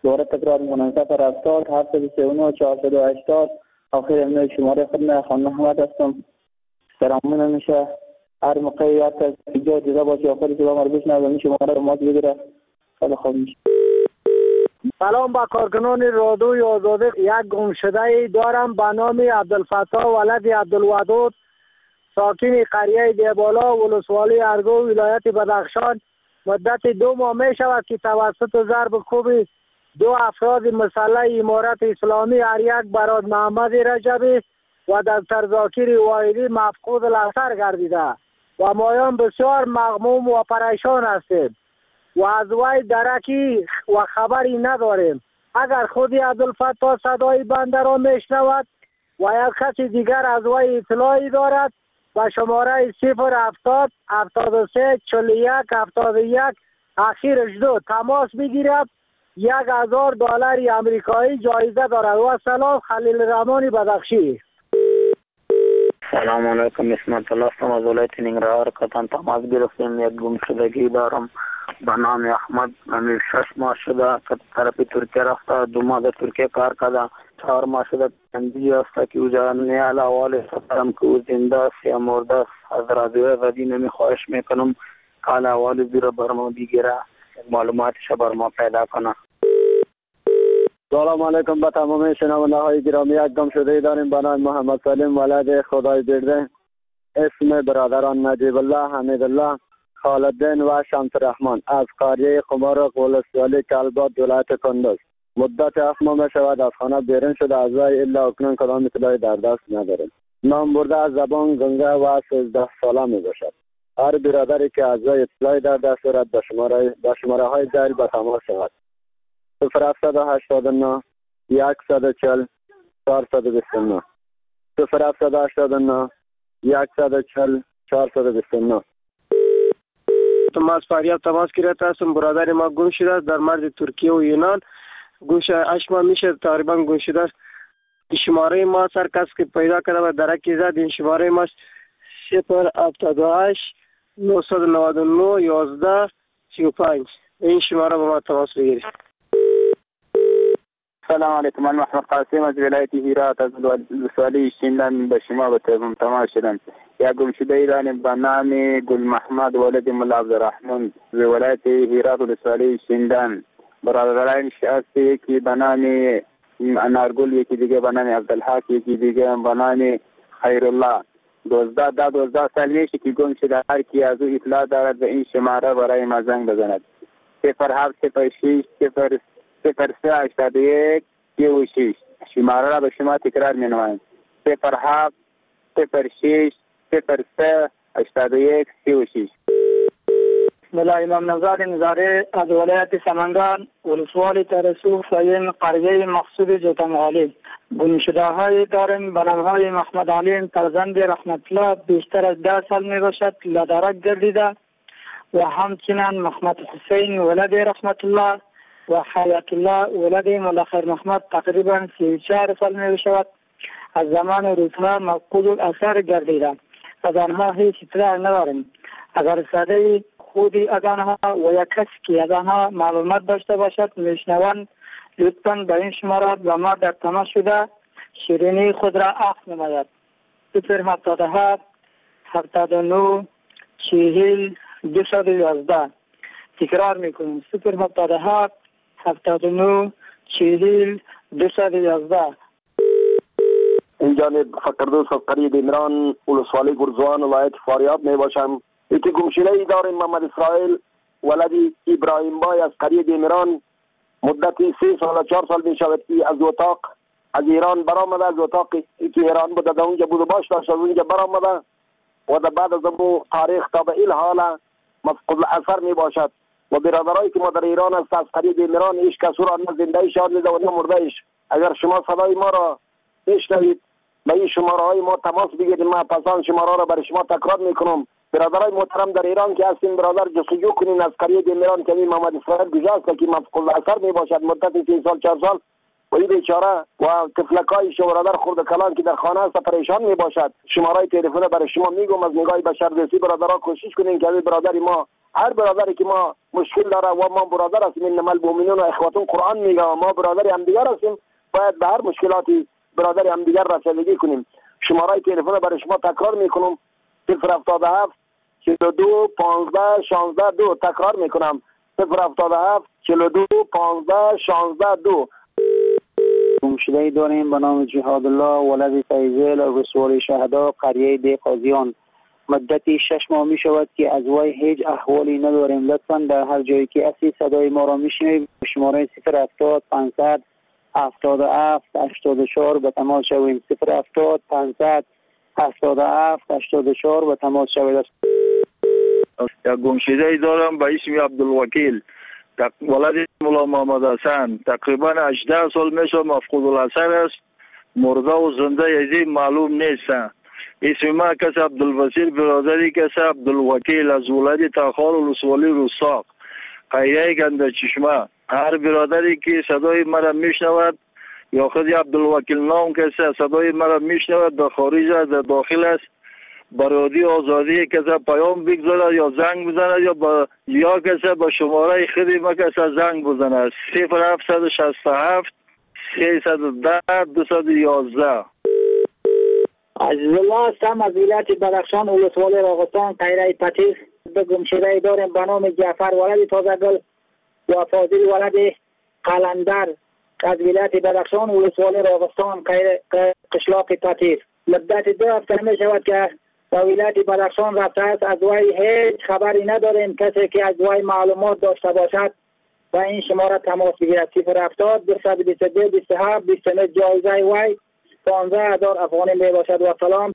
دوباره تکرار میکنم صفر هفتاد هفتصد و سی و نه چهارصد و هشتاد آخر امنوی شماره خود خان محمد هستم. سلامونه میشه هر موقع یا تا جا دیده باشه آخر صدا ما رو بشنوه و شماره رو مات بگیره. خیلی خوب میشه. سلام با کارکنان رادیوی آزادی. یک گمشده دارم به نام عبدالفتاح ولد عبدالودود، ساکن قریه دیبالا ولسوالی ارگو ولایت بدخشان. مدت دو ماه می شود که توسط ضرب کوب دو افراد مسلح امارت اسلامی هر یک براد محمد رجبی و دکتر زاکر وایلی مفقود الاثر گردیده و مایان بسیار مغموم و پریشان هستیم و از وی درکی و خبری نداریم. اگر خودی عبدالفتاح صدای بنده را میشنود و یک کسی دیگر از وی اطلاعی دارد و شماره صفر هفتاد هفتاد و سه چهل و یک هفتاد و یک اخیرش دو تماس بگیرد. یک هزار دلار امریکایی جایزه دارد. و سلام، خلیل رحمانی بدخشی. سلام علیکم، اسمت الله هستم از ولایت ننگرهار. کتان تماس گرفتیم. یک گمشدگی دارم به نام احمد. امیر شش ماه شده که طرف ترکیه رفته، دو ماه در ترکیه کار کرده، چهار ماه شده تنبیه است که اوجا نیال احوال سفرم که او زنده است یا مرده است. از رادیو آزادی نمی خواهش میکنم حال احوال زیر برما بگیره، معلوماتش بر ما پیدا کنه. سلام علیکم به تمام شنونده های گرامی. یک گمشده داریم به نام محمد سلیم ولد خدای برده. اسم برادران نجیب الله، حمید الله، خالدین و شمس رحمان از قریه قمارق ولسوالی کلبات ولایت کندز. مدت هفت ماه شود از خانه بیرون شده، از وی الا اکنون کدام اطلاعی در دست نداریم. نام برده از زبان گنگه و سیزده ساله می باشد. هر برادری که از وی اطلاعی در دست دارد به شماره به شماره های زیر به تماس شود. صفر هفتصد و هشتاد و نه صد و چهل چهارصد و بیست و نه صفر هفتصد و هشتاد و نه صد و چهل چهارصد و بیست و نه. تو از فریاب تماس گرفته هستم. برادر ما گم شده است در مرز ترکیه و یونان. گوش هشت ماه میشه تقریبا گم شده است. شماره ما سر کس که پیدا کرده و درکی زد. این شماره ما صفر هفتاد و هشت نهصد و نود و نه یازده سی و پنج. این شماره با ما تماس بگیرید. سلام علیکم، من محمد قاسم از ولایت هرات از ولسوالی شیندان به شما به تماس شدم. یک گمشده ایرانی به نام گل محمد ولد ملا عبدالرحمن از ولایت هرات ولسوالی شیندان. برادرانش هست، یکی به نام انارگل، یکی دیگه به نام عبدالحق، یکی دیگه به نام خیرالله. دوزده دا دوزده سال میشه که گم شده. هر کی از او اطلاع دارد به این شماره برای ما زنگ بزند. صفر هفت صفر شش صفر صفر سه هشتاد و یک سی و شش. شماره را به شما تکرار می نمایم. صفر هفت صفر شش صفر سه هشتاد و یک سی و شش. بسم الله، امام نزاد نزاره از ولایت سمنگان ولسوالی ترسوخ سایم قریه مقصود جوتنغالی. گمشده های داریم به نام های محمد علی فرزند رحمت الله، بیشتر از ده سال می باشد لدرک گردیده، و همچنین محمد حسین ولد رحمت الله و حیات الله ولد مولا خیر محمد تقریبا سی و چهار سال می شود. از زمان روزها مفقود الاثر گردیده. از آنها هیچ اطلاع نداریم. اگر ساده خودی از آنها و یک کسی که از آنها معلومات داشته باشد میشنوند، لطفاً به این شماره با ما در تماس شده شیرینی خود را عفو نماید. صفر هفتاد و هفت هفتاد و نه چهل دویست و یازده. تکرار میکنیم. صفر هفتاد و هفت هفتاد و نه چهل دویست و یازده. این جانب فکردوس از قریه دیمران ولسوالی گرزوان ولایت فاریاب می باشم. یکی گمشده ای داریم محمد اسرائیل ولدی ابراهیم بای از قریه دیمران. مدتی سه سال چهار سال می شود که از اتاق از ایران برآمده. از اتاق که ایران بوده در اونجا بود و باش داشت، از اونجا برآمده و در بعد از امو تاریخ تا به این حال مفقود الاثر می باشد. و برادرایی که ما در ایران است از قریه دیمران هیچ کس را نه زنده شان میده و نه مرده ایش. اگر شما صدای ما را بشنوید به این شماره های ما تماس بگیرید. ما پسان شماره را برای شما تکرار میکنم. برادرای محترم در ایران که هستین، برادر جستجو کنین از قریه دیمران که محمد اسرائیل گذاشت که مفقود الاثر می باشد مدت سه سال چهار سال و این بیچاره و طفلکای شو برادر خرد کلان که در خانه است پریشان می باشد. شماره تلفن برای شما میگم. از نگاه بشردوستی برادرها کوشش کنین که برادر ما هر برادری که ما مشکل داره و ما برادر هستیم، انما المؤمنون و اخوتون قرآن میگه و ما برادر هم دیگر هستیم، باید به هر مشکلاتی برادر هم دیگر رسیدگی کنیم. شماره تلفن برای شما تکرار میکنم: صفر هفتاد و هفت چهل و دو پانزده شانزده دو. تکرار میکنم: صفر هفتاد و هفت چهل و دو پانزده شانزده دو. گمشده داریم به نام جهاد الله ولد فیضل رسول شهدا قریه دی قاضیان. مدتی شش ماه می شود که از وی هیچ احوالی نداریم. لطفا در هر جایی که اصلی صدای ما را میشنوید شماره صفر هفتاد پانصد هفتاد و هفت هشتاد و چهار به تماس شویم. صفر هفتاد پانصد هفتاد و هفت هشتاد و چهار به تماس شوید. یک گمشده دارم به اسم عبدالوکیل ولد مولا محمد حسن. تقریبا هجده سال میشه مفقود الاثر است. مرده و زنده یزی معلوم نیست. اسم ما کس عبدالبصیر برادری کس عبدالوکیل از ولد تاخار ولسوالی روساق قریه گنده چشمه. هر برادری که صدای مرا میشنود یا خود عبدالوکیل نام کسی صدای مرا میشنود در خارج است در داخل است، برادی آزادی کسی پیام بگذارد یا زنگ بزند یا با یا کسی با شماره خودی ما کسی زنگ بزند: صفر هفت شصت و هفت سیصد و ده دویست و یازده. عزیز الله هستم از ولایت بدخشان ولسوالی راغستان قریه پتیس. به گمشده داریم به نام جعفر ولد تازگل و فاضل ولد قلندر از ولایت بدخشان ولسوالی راغستان قشلاق پتیس. مدت دو هفته می شود که به ولایت بدخشان رفته است. از وی هیچ خبری نداریم. کسی که از وی معلومات داشته باشد و این شماره تماس بگیرد: صفر هفتاد دویست و بیست و دو بیست و هفت بیست و نه. جایزه وی پانزده هزار افغانی می باشد. و سلام.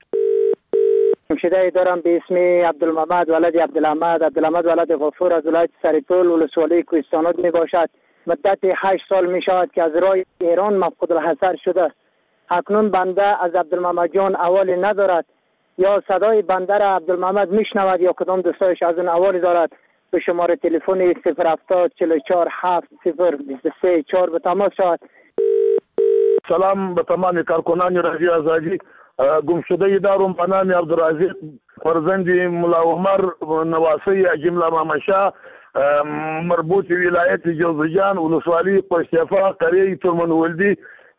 گمشده دارم به اسم عبدالمحمد ولد عبدالحمد عبدالحمد ولد غفور از ولایت سرپل ولسوالی کوهستانات می باشد. مدت هشت سال می شود که از راه ایران مفقود الحضر شده. اکنون بنده از عبدالمحمد جان احوالی ندارد. یا صدای بنده را عبدالمحمد میشنود یا کدام دوستایش از اون احوالی دارد. به شماره تلفن صفر هفتاد چهل و چهار هفت صفر بیست و سه چهار به تماس شود. سلام به تمام کارکنان رادیو آزادی. گمشده دارم به نام عبدالرزاق فرزند مولا عمر نواسی جمله مامشا مربوط ولایت جوزجان ولسوالی پشتیفا قریه ترمن ولدی.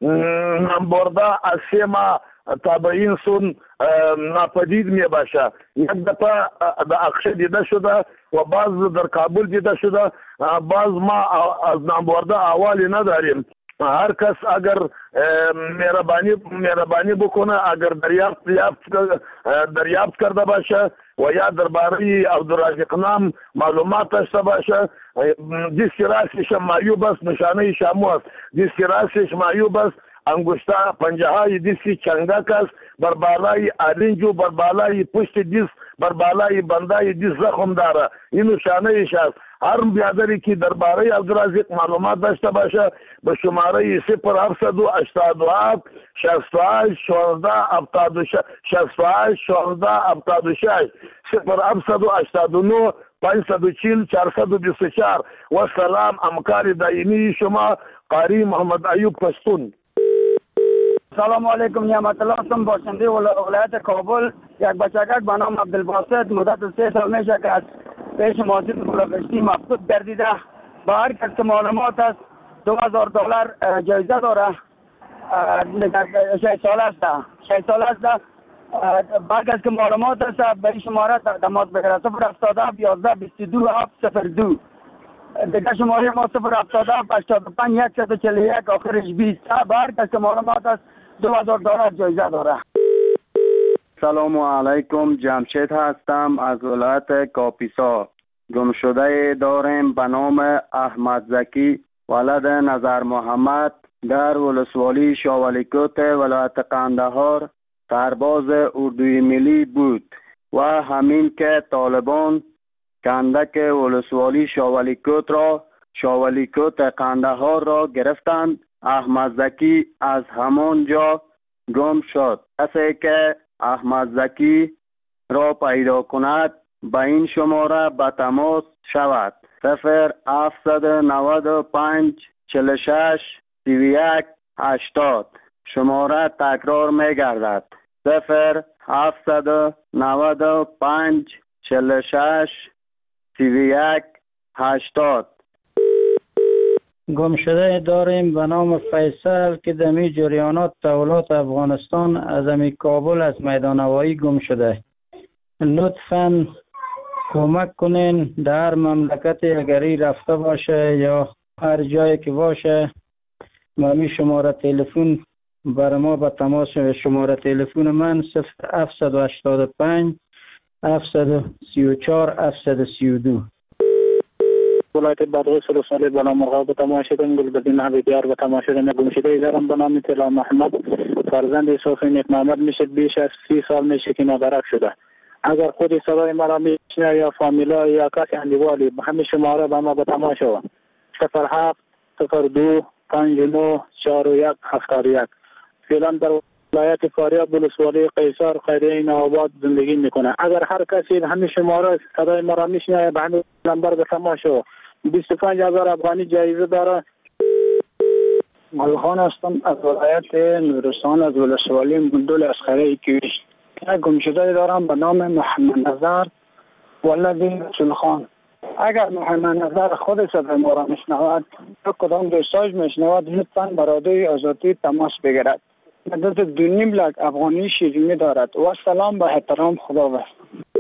نمبرده از سه ماه تابعین سون ناپدید می باشه. یک دفعه در اقشه دیده شده و بعض در کابل دیده شده. بعض ما از نمبرده احوالی نداریم. هر کس اگر مهربانی مهربانی بکنه اگر دریافت دریافت کرده باشه و یا درباره عبدالرزاق نام معلومات داشته باشه، دیسک راستش معیوب است، نشانه شامو است. دیسک راستش معیوب است، انگشتا پنجه های دیسک چنگک است، بر بالای آلنجو بر بالای پشت دیس بر بالای بندای دیس زخم داره. این نشانه است. هر بیادری که درباره عبدالرزاق معلومات داشته باشه به شماره صفر هفتصد و هشتاد و هفت شصت و هشت شانزده هفتاد و شش شصت و هشت شانزده هفتاد و شش صفر هفتصد و هشتاد و نه پانصد و چهل چهارصد و بیست و چهار. و سلام همکار دائمی شما قاری محمد ایوب پشتون. سلام علیکم. نعمت الله هستم باشنده ولایت کابل. یک بچگک به نام عبدالباسط مدت سه سال میشه که از پیش ماجد بلغشتی مفقود گردیده. با هر کس که معلومات است دو هزار دلار جایزه داره. شش سال است شش سال است با کس که معلومات است به این شماره تماس بگیرد: صفر هفتاد و هفت یازده بیست و دو هفت صفر دو. دیگه شماره ما صفر هفتاد و هفت هشتاد و پنج صد و چهل و یک آخرش بیست. با هر کس که معلومات است دو هزار دلار جایزه داره. سلام علیکم. جمشید هستم از ولایت کاپیسا. گمشده داریم به نام احمد زکی ولد نظر محمد در ولسوالی شاولیکوت ولایت قندهار سرباز اردوی ملی بود و همین که طالبان کندک ولسوالی شاولیکوت را شاولیکوت قندهار را گرفتند. احمد زکی از همان جا گم شد. کسی که احمد زکی را پیدا کند به این شماره به تماس شود: صفر هفتصد و نود و پنج چهل و شش سی و یک هشتاد. شماره تکرار می گردد: صفر هفتصد و نود و پنج چهل و شش سی و یک هشتاد. گم شده داریم به نام فیصل که دمی جریانات تولات افغانستان از امی کابل از میدان هوایی گم شده. لطفاً کمک کنین در مملکت اگری رفته باشه یا هر جایی که باشه با می شماره تلفن برای ما به تماس. شماره تلفن من صفر هفت هشت پنج هفت سه چهار هفت سه دو. ولایت بادغیس ولسوالی بنامرغاب به تماشا کردن. گلبدین حبیبیار به تماشا کردن. گمشده دارم به نام طلا محمد فرزند صوفی نیک محمد میشه. بیش از سی سال میشه که نادرک شده. اگر خودی صدای مرا میشنه یا فامیلا یا کسی اندیوالی همه شماره به ما به تماشا صفر هفت صفر دو پنج نو چهار یک هفتاد یک. فعلا در ولایت فاریاب ولسوالی قیصر خیریه نوآباد زندگی میکنه. اگر هر کسی همین شماره صدای مرا میشنه به همین نمبر به تماشا. بیست و پنج هزار افغانی جایزه داره. گلخان هستم از ولایت نورستان از ولسوالی مندول اسخره کیوش. گمشده دارم به نام محمد نظر ولد سلخان. اگر محمد نظر خود صدای ما را میشنود یا کدام دوستاش میشنود لطفاً برادر آزادی تماس بگیرد. مدت دو نیم لک افغانی شیرینی دارد. و سلام به احترام خدا بست.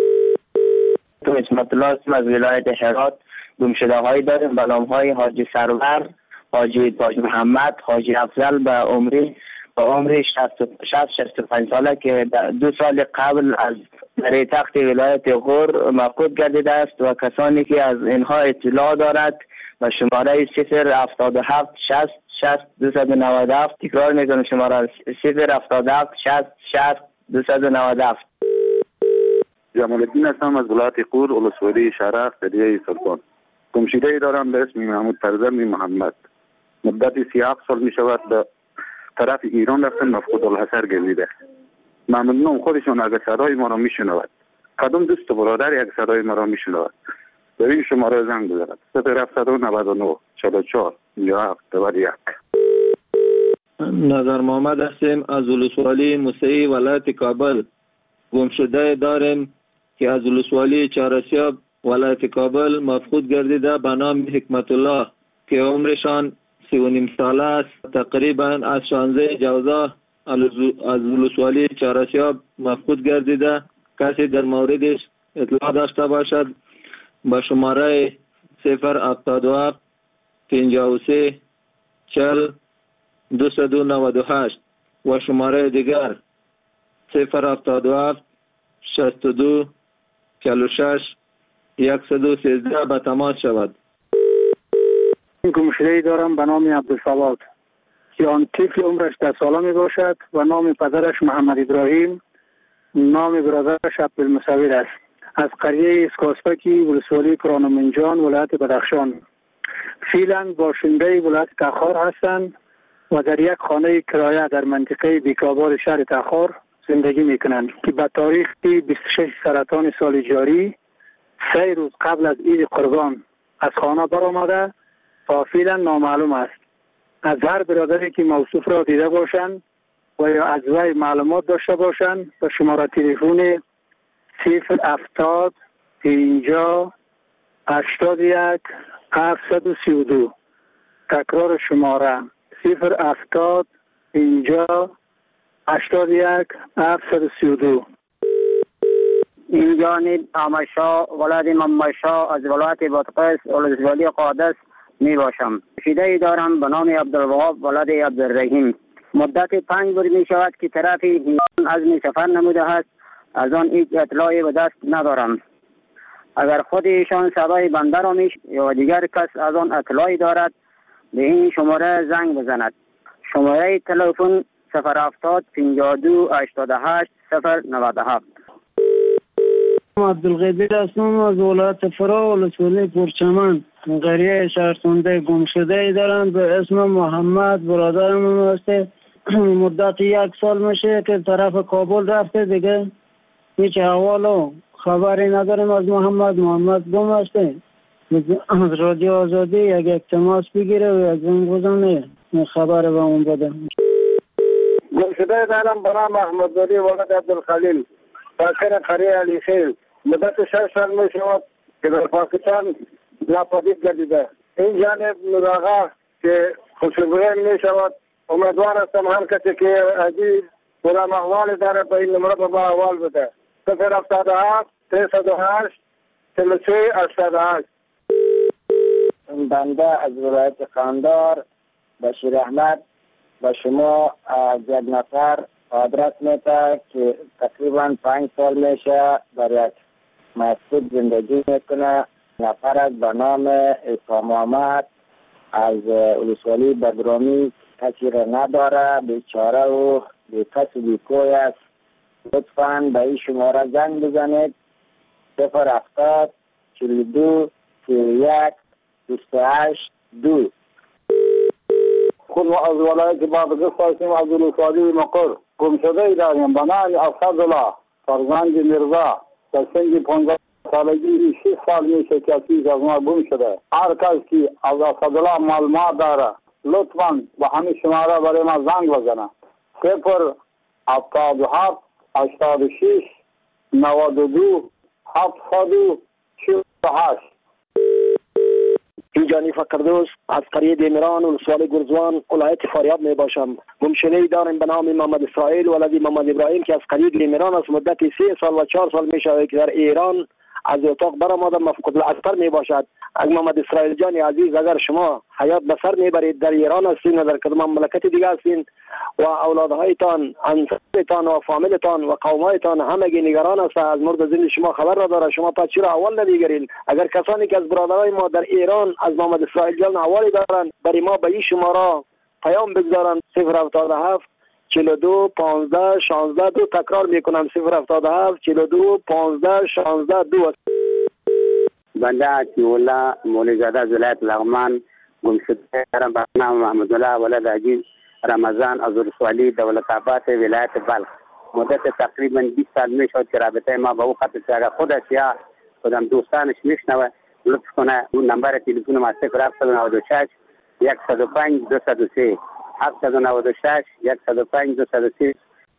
تو اسمت الله هستم از ولایت هرات. گمشده هایی داریم به نام های حاجی سرور، حاجی تاج محمد، حاجی افضل به عمری به عمری شصت شصت و پنج ساله که دو سال قبل از در تخت ولایت غور مفقود گردیده است و کسانی که از اینها اطلاع دارد و شماره صفر هفتاد و هفت شصت شصت دویست و نود و هفت. تکرار میکنم شماره صفر هفتاد و هفت شصت شصت دویست و نود و هفت. جمال الدین هستم از ولایت غور ولسوالی شرق قریه سلطان. گمشده ای دارم به اسم محمود فرزند محمد. مدت سی و هفت سال می شود به طرف ایران رفتن مفقود الحصر گردیده. ممنونم خودشون اگر صدای ما را می شنود. کدام دوست برادر یک صدای ما را می شنود به این شماره زنگ بزند. صفر هفتصد و نود و نه چهل و چهار پنجاه و هفت دو یک. نظر محمد هستیم از ولسوالی موسعی ولایت کابل. گمشده داریم که از ولسوالی چهارسیاب ولایت کابل مفقود گردیده به نام حکمت الله که عمرشان سی و نیم ساله است. تقریبا از شانزده جوزا از ولسوالی چهارسیاب مفقود گردیده. کسی در موردش اطلاع داشته باشد با شماره صفر هفتاد و هفت پنجاه و سه چهل دویست و نود و هشت و شماره دیگر صفر هفتاد و هفت شصت و دو چهل و شش صد و سیزده به تماس شود. گمشده‌ای دارم به نام عبدالصواد که آن طفل عمرش ده ساله می باشد و نام پدرش محمد ابراهیم، نام برادرش عبدالمصور است. از قریه اسکاسپکی ولسوالی کرانمنجان ولایت بدخشان. فعلا باشنده ولایت تخار هستند و در یک خانه کرایه در منطقه بیکابار شهر تخار زندگی می کنند که به تاریخ بیست و شش سرطان سال جاری سه روز قبل از عید قربان از خانه برآمده و فعلا نامعلوم است. از هر برادری که موصوف را دیده باشند و یا از وی معلومات داشته باشند به شماره تلفن صفر هفتاد پنجاه هشتاد یک هفتصد و سی و دو. تکرار شماره صفر هفتاد پنجاه هشتاد یک هفتصد و سی و دو. این جانب آمشا ولایت ممشا از ولایت بادغیس ولسوالی قادس می باشم. شیده دارم به نام عبدالوهاب ولد عبدالرحیم. مدت پنج بار می شود که طرف ایران از می سفر نموده است. از آن هیچ اطلاعی به دست ندارم. اگر خود ایشان صدای بنده را میش یا دیگر کس از آن اطلاعی دارد به این شماره زنگ بزند. شماره تلفن صفر هفتاد پنجاه و دو هشتاد و هشت صفر نود و هفت. عبدالقدیر هستم از ولایت فرا ولسوالی پرچمن. قریه شهرسنده گمشده دارم به اسم محمد برادرم هسته. مدت یک سال میشه که طرف کابل رفته دیگه هیچ احوال و خبری نداریم از محمد. محمد گم هسته. از رادیو آزادی یک یک تماس بگیره و از اون بزنه خبر به اون بده. گمشده دارم به نام محمد زادی ولد عبدالخلیل ساکن قریه علی خیل. مدت شش سال می شود که در پاکستان ناپدید گردیده. این جانب مراغه که خوشبین می شود. امیدوار هستم هر کسی که ازی برام احوال داره به این نمره با احوال بده. صفر هفتاد و هفت سیصد و هشت چهل و سه هشتاد و هشت. بنده از ولایت قندهار بشیر احمد به شما از یک نفر آدرس میده که تقریبا پنج سال میشه در یک مسجد زندگی میکنه. نفر از به نام عیسی محمد از ولسوالی بدرامی کسی را نداره، بیچاره و بی کس و بی کوی است. لطفاً به این شماره زنگ بزنید صفر هفتاد چهل و دو سی و یک بیست و هشت دو. خود از ولایت بادغیس هستیم، از ولسوالی مقر. گمشده ای داریم به نام اسدالله فرزند میرزا در سن پانزده سالگی. شش سال میشه که از ما گم شده. هر کس که از اسدالله معلومات داره لطفاً به همین شماره برای ما زنگ بزنه. صفر هفتاد و هفت هشتاد و شش نود و دو هفتصد و چهل و هشت. جانی فقردوس از قریه دیمران ولسوالی گرزوان ولایت فاریاب می باشم. گمشده داریم به نام محمد اسرائیل ولدی محمد ابراهیم که از قریه دیمران از مدت سه سال و چهار سال می شود که در ایران از اتاق برآمده مفقود الاثر می باشد. اگر محمد اسرائیل جان عزیز اگر شما حیات به سر میبرید در ایران هستین و در کدام مملکت دیگه هستین و اولادهایتان انصارتان و فامیلتان و قومایتان همگی نگران است از مورد زنده شما خبر را داره، شما پس چرا اول نمیگیرین؟ اگر کسانی که از برادرای ما در ایران از محمد اسرائیل جان حوالی دارن برای ما به این شماره پیام بگذارن صفر هفتاد و هفت چهل و دو پانزده شانزده دو. تکرار میکنم صفر هفتاد و هفت چهل و دو پانزده شانزده دو. بنده عطی‌الله مولوی‌زاده از ولایت لغمان گمشده دارم به نام محمد الله ولد عزیز رمضان از ولسوالی دولت آباد ولایت بلخ. مدت تقریبا بیست سال می شد که رابطه ما با او قطع شد. اگر خودش یا خودم دوستانش میشنوه لطف کنه اون نمبر تلفن ما صفر هفتصد و نود و شش صد و پنج دویست و سه هفتصد و نود و شش صد و پنج دویست و سه.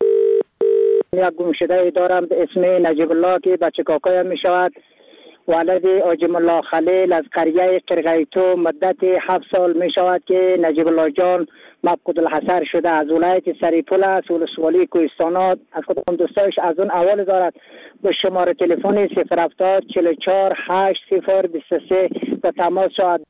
یک گمشده دارم به اسم نجیب الله که بچه کاکایم می شود. ولد آجم الله خلیل از قریه قرقیتو مدت هفت سال می شود که نجیب الله جان مفقود الحصر شده. از ولایت سریپول است ولسوالی کوهستانات. از کدام دوستایش از اون اول دارد به شماره تلفن صفر هفتاد چهل و چهار هشت صفر بیست و سه به تماس شود.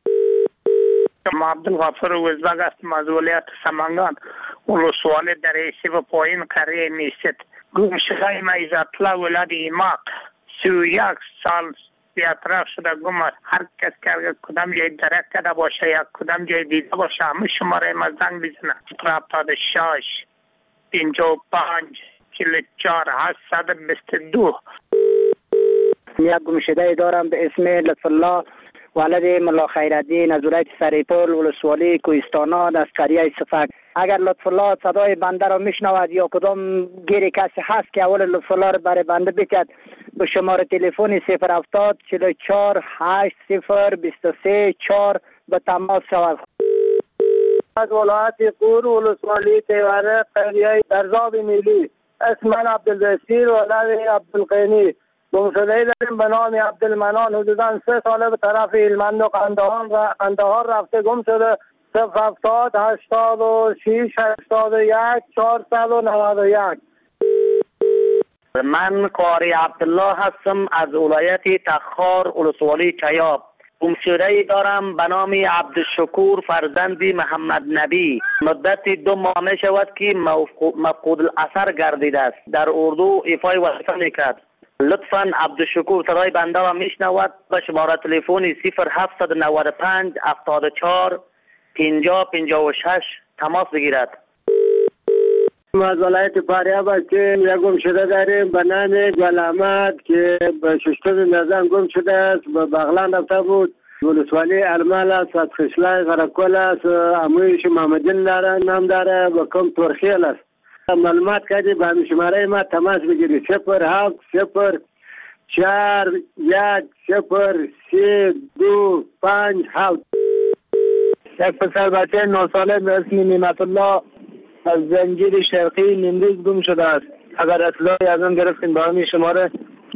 ما عبدالغفور وزبگ هستم از ولایت سمنگان ولسوالی در ایسی و پایین قریه میست. گمشده ما عزت‌الله ولد ایماق سی و یک سال بیاطراف شده گم است. هر کس که اگر کدام جای درک کرده باشه یا کدام جای دیده باشه همه شماره ما زنگ بزنه. هفتاد و شش پنجاه و پنج چهل و چهار هشتصد و بیست و دو. یک گمشده دارم به اسم لطف الله ولد ملا خیرالدین از ولایت سریپول ولسوالی کوهستانات از قریه صفک. اگر لطف الله صدای بنده را میشنود یا کدام گیر کسی هست که اول لطف الله را برای بنده بکد به شماره تلفن صفر هفتاد چهل و چهار هشت صفر بیست و سه چهار به تماس شود. از ولایت قور ولسوالی تیوره قریه درزاب میلی اسم من عبدالبصیر ولد عبدالقینی. گمشده داریم به نام عبدالمنان حدودا سه ساله به طرف هلمند و قندهار قندهار رفته گم شده. صفر هفتاد هشتاد و شش هشتاد و یک چهارصد و نود و یک. من قاری عبدالله هستم از ولایت تخار ولسوالی چیاب. گمشده دارم به نام عبدالشکور فرزندی محمد نبی. مدت دو ماه می شود که مفقود الاثر گردیده است. در اردو ایفای وظیفه میکرد. لطفاً عبدالشکور صدای بنده را میشنود به شماره تلفن صفر هفتصد و نود و پنج هفتاد و چهار پنجاه پنجاه و شش تماس بگیرد. ما از ولایت فاریاب هستیم. یک گمشده داریم به نام گل احمد که به ششتم نظام گم شده است. به بغلان رفته بود. ولسوالی المال است. از خشلای غرقل است. امویش محمدین داره نام داره و کم ترخیل است. معلومات کردی به همین شماره ما تماس بگیری صفر هفت صفر چهار یک صفر سه دو پنج هفت. یک پسر بچه نه ساله به اسم نعمت الله از زنجیر شرقی نیمروز گم شده است. اگر اطلاعی از آن گرفتین به همین شماره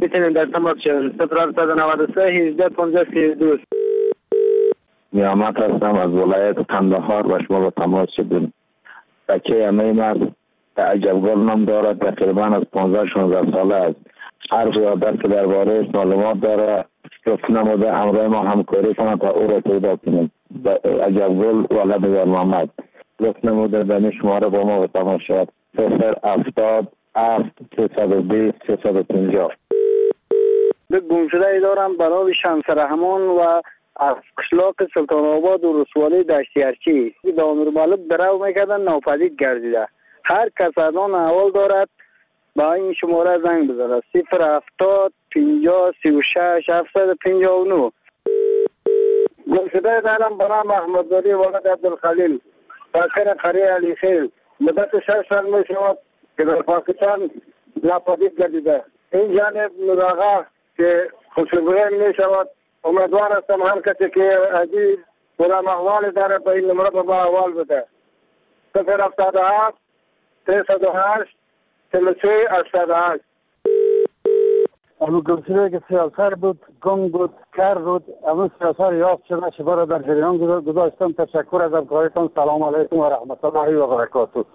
میتونید در تماس شوید. صفر هفت نه سه هجده پانزده سی و دو. نیامت هستم از ولایت قندهار و شما با تماس شدیم. بچه امیم است، عجبگل نام دارد، تقریبا از پانزده شانزده ساله است. حرف یادت که درباره معلومات داره گفت نموده همراه ما همکاری کنند تا او را پیدا کنیم. عجبگل ولد در محمد گفت نموده دمی شماره با ما به تماس شد. صفر هفتاد هفت سیصد و بیست سیصد و پنجاه. به گمشده ای دارم برای شمس رحمان و از قشلاق سلطان آباد و رسوالی دشتی ارچی دامیر مالک درو میکردن ناپدید گردیده. هر کس از آن احوال دارد با این شماره زنگ بزنه. صفر هفتاد پنجاه سی و شش هفتصد پنجاه و نه. گمشده دارم برای محمد ولی ولد عبدالخلیل ساکن قریه علی خیل مدت شش سال می شود که در پاکستان ناپدید گردیده. این جانب مراغه که خوشبویه می شود. امیدوار هستم هر کسی که عزیز برام احوال داره به این نمره با احوال بده. صفر هفتاد و هفت سیصد و هشت چهل و سه هشتاد و هشت. اما گمشده که سیاسر بود، گم بود، کر بود، اما سیاسر یافت شده شبه را در جریان گذاشتم. تشکر از همکاریتان. سلام علیکم و رحمت الله و برکاته.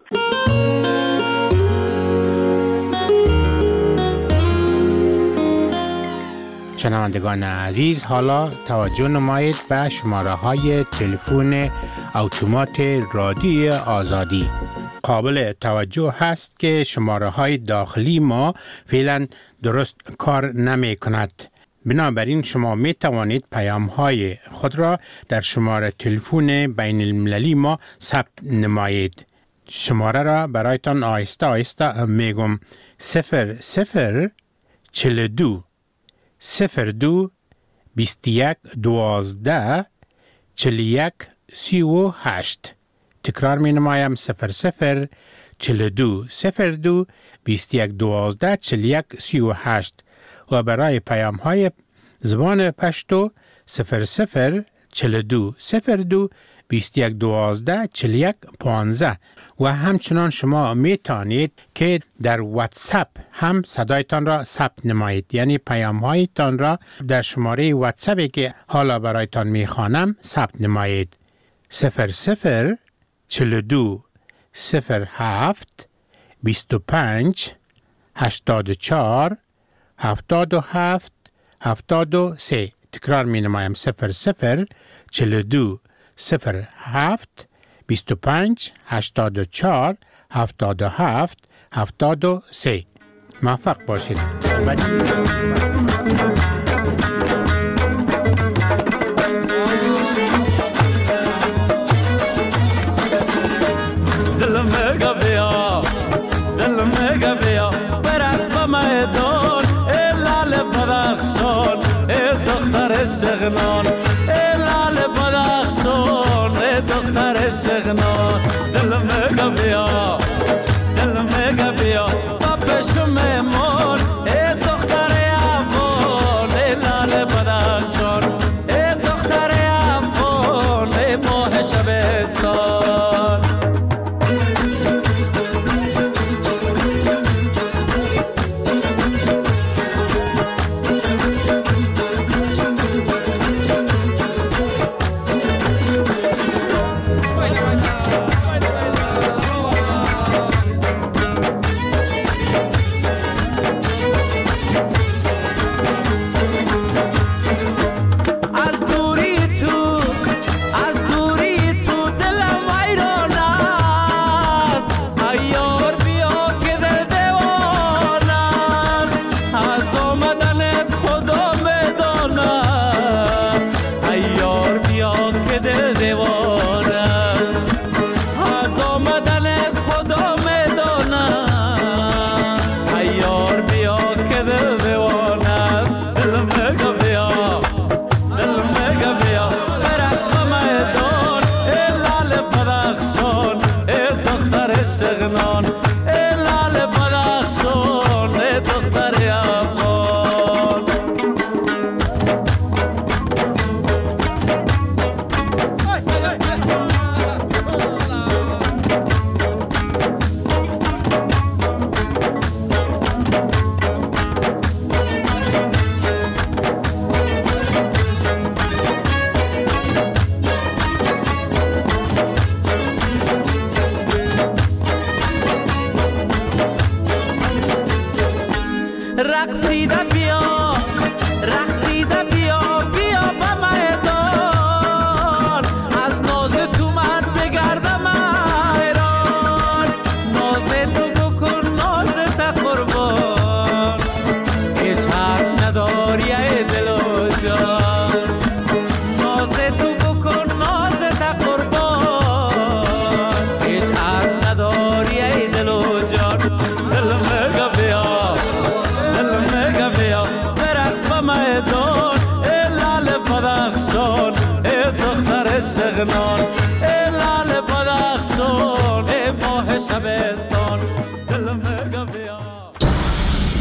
شنوندگان عزیز، حالا توجه نمایید به شماره های تلفن اتومات رادیو آزادی. قابل توجه هست که شماره های داخلی ما فعلا درست کار نمی کند. بنابراین شما می توانید پیام های خود را در شماره تلفن بین المللی ما ثبت نمایید. شماره را برایتان آهسته آهسته می گم. صفر صفر چل دو صفر دو بیست یک دوازده چل یک سی و هشت. تکرار می نمایم. صفر صفر چل دو صفر دو بیست یک دوازده چل یک سی و هشت. و برای پیام های زبان پشتو صفر صفر چل دو صفر دو بیست یک دوازده چل یک پانزده. و همچنان شما می توانید که در واتساپ هم صدایتان را ثبت نمایید، یعنی پیام هایتان را در شماره واتساپی که حالا برایتان می خوانم ثبت نمایید. صفر صفر چل دو صفر هفت بیست و پنج هشتاد و چهار هفتاد و هفت هفتاد و سه. تکرار می نمایم. صفر صفر چل دو صفر هفت بیست و پنج هشتاد و چهار هفتاد و هفت هفتاد و سه. موفق باشید. دل مگا بیا دل مگا بیا برقص با میدان ای لال بدخشان ای دختر شغنان ای لال بدخشان ای دختر شغنان. دل مگا بیا دل مگا بیا با پشم مهمان ای دختر افغان ای لال بدخشان ای دختر افغان ای ماه شبستان. رقصیده بیا رقصیده بیا بیا به میدان از ناز تو من بگردم ایران ناز تو بکن ناز تا قربان هیچ حرف نداری ای دل و جان ناز تو بکن ناز تا قربان هیچ حرف نداری ای دل و جان دل مگا بیا دل مگا بیا برقص به میدان ای لال بدخشان ای دختر شغنان ای لال بدخشان ای ماه شب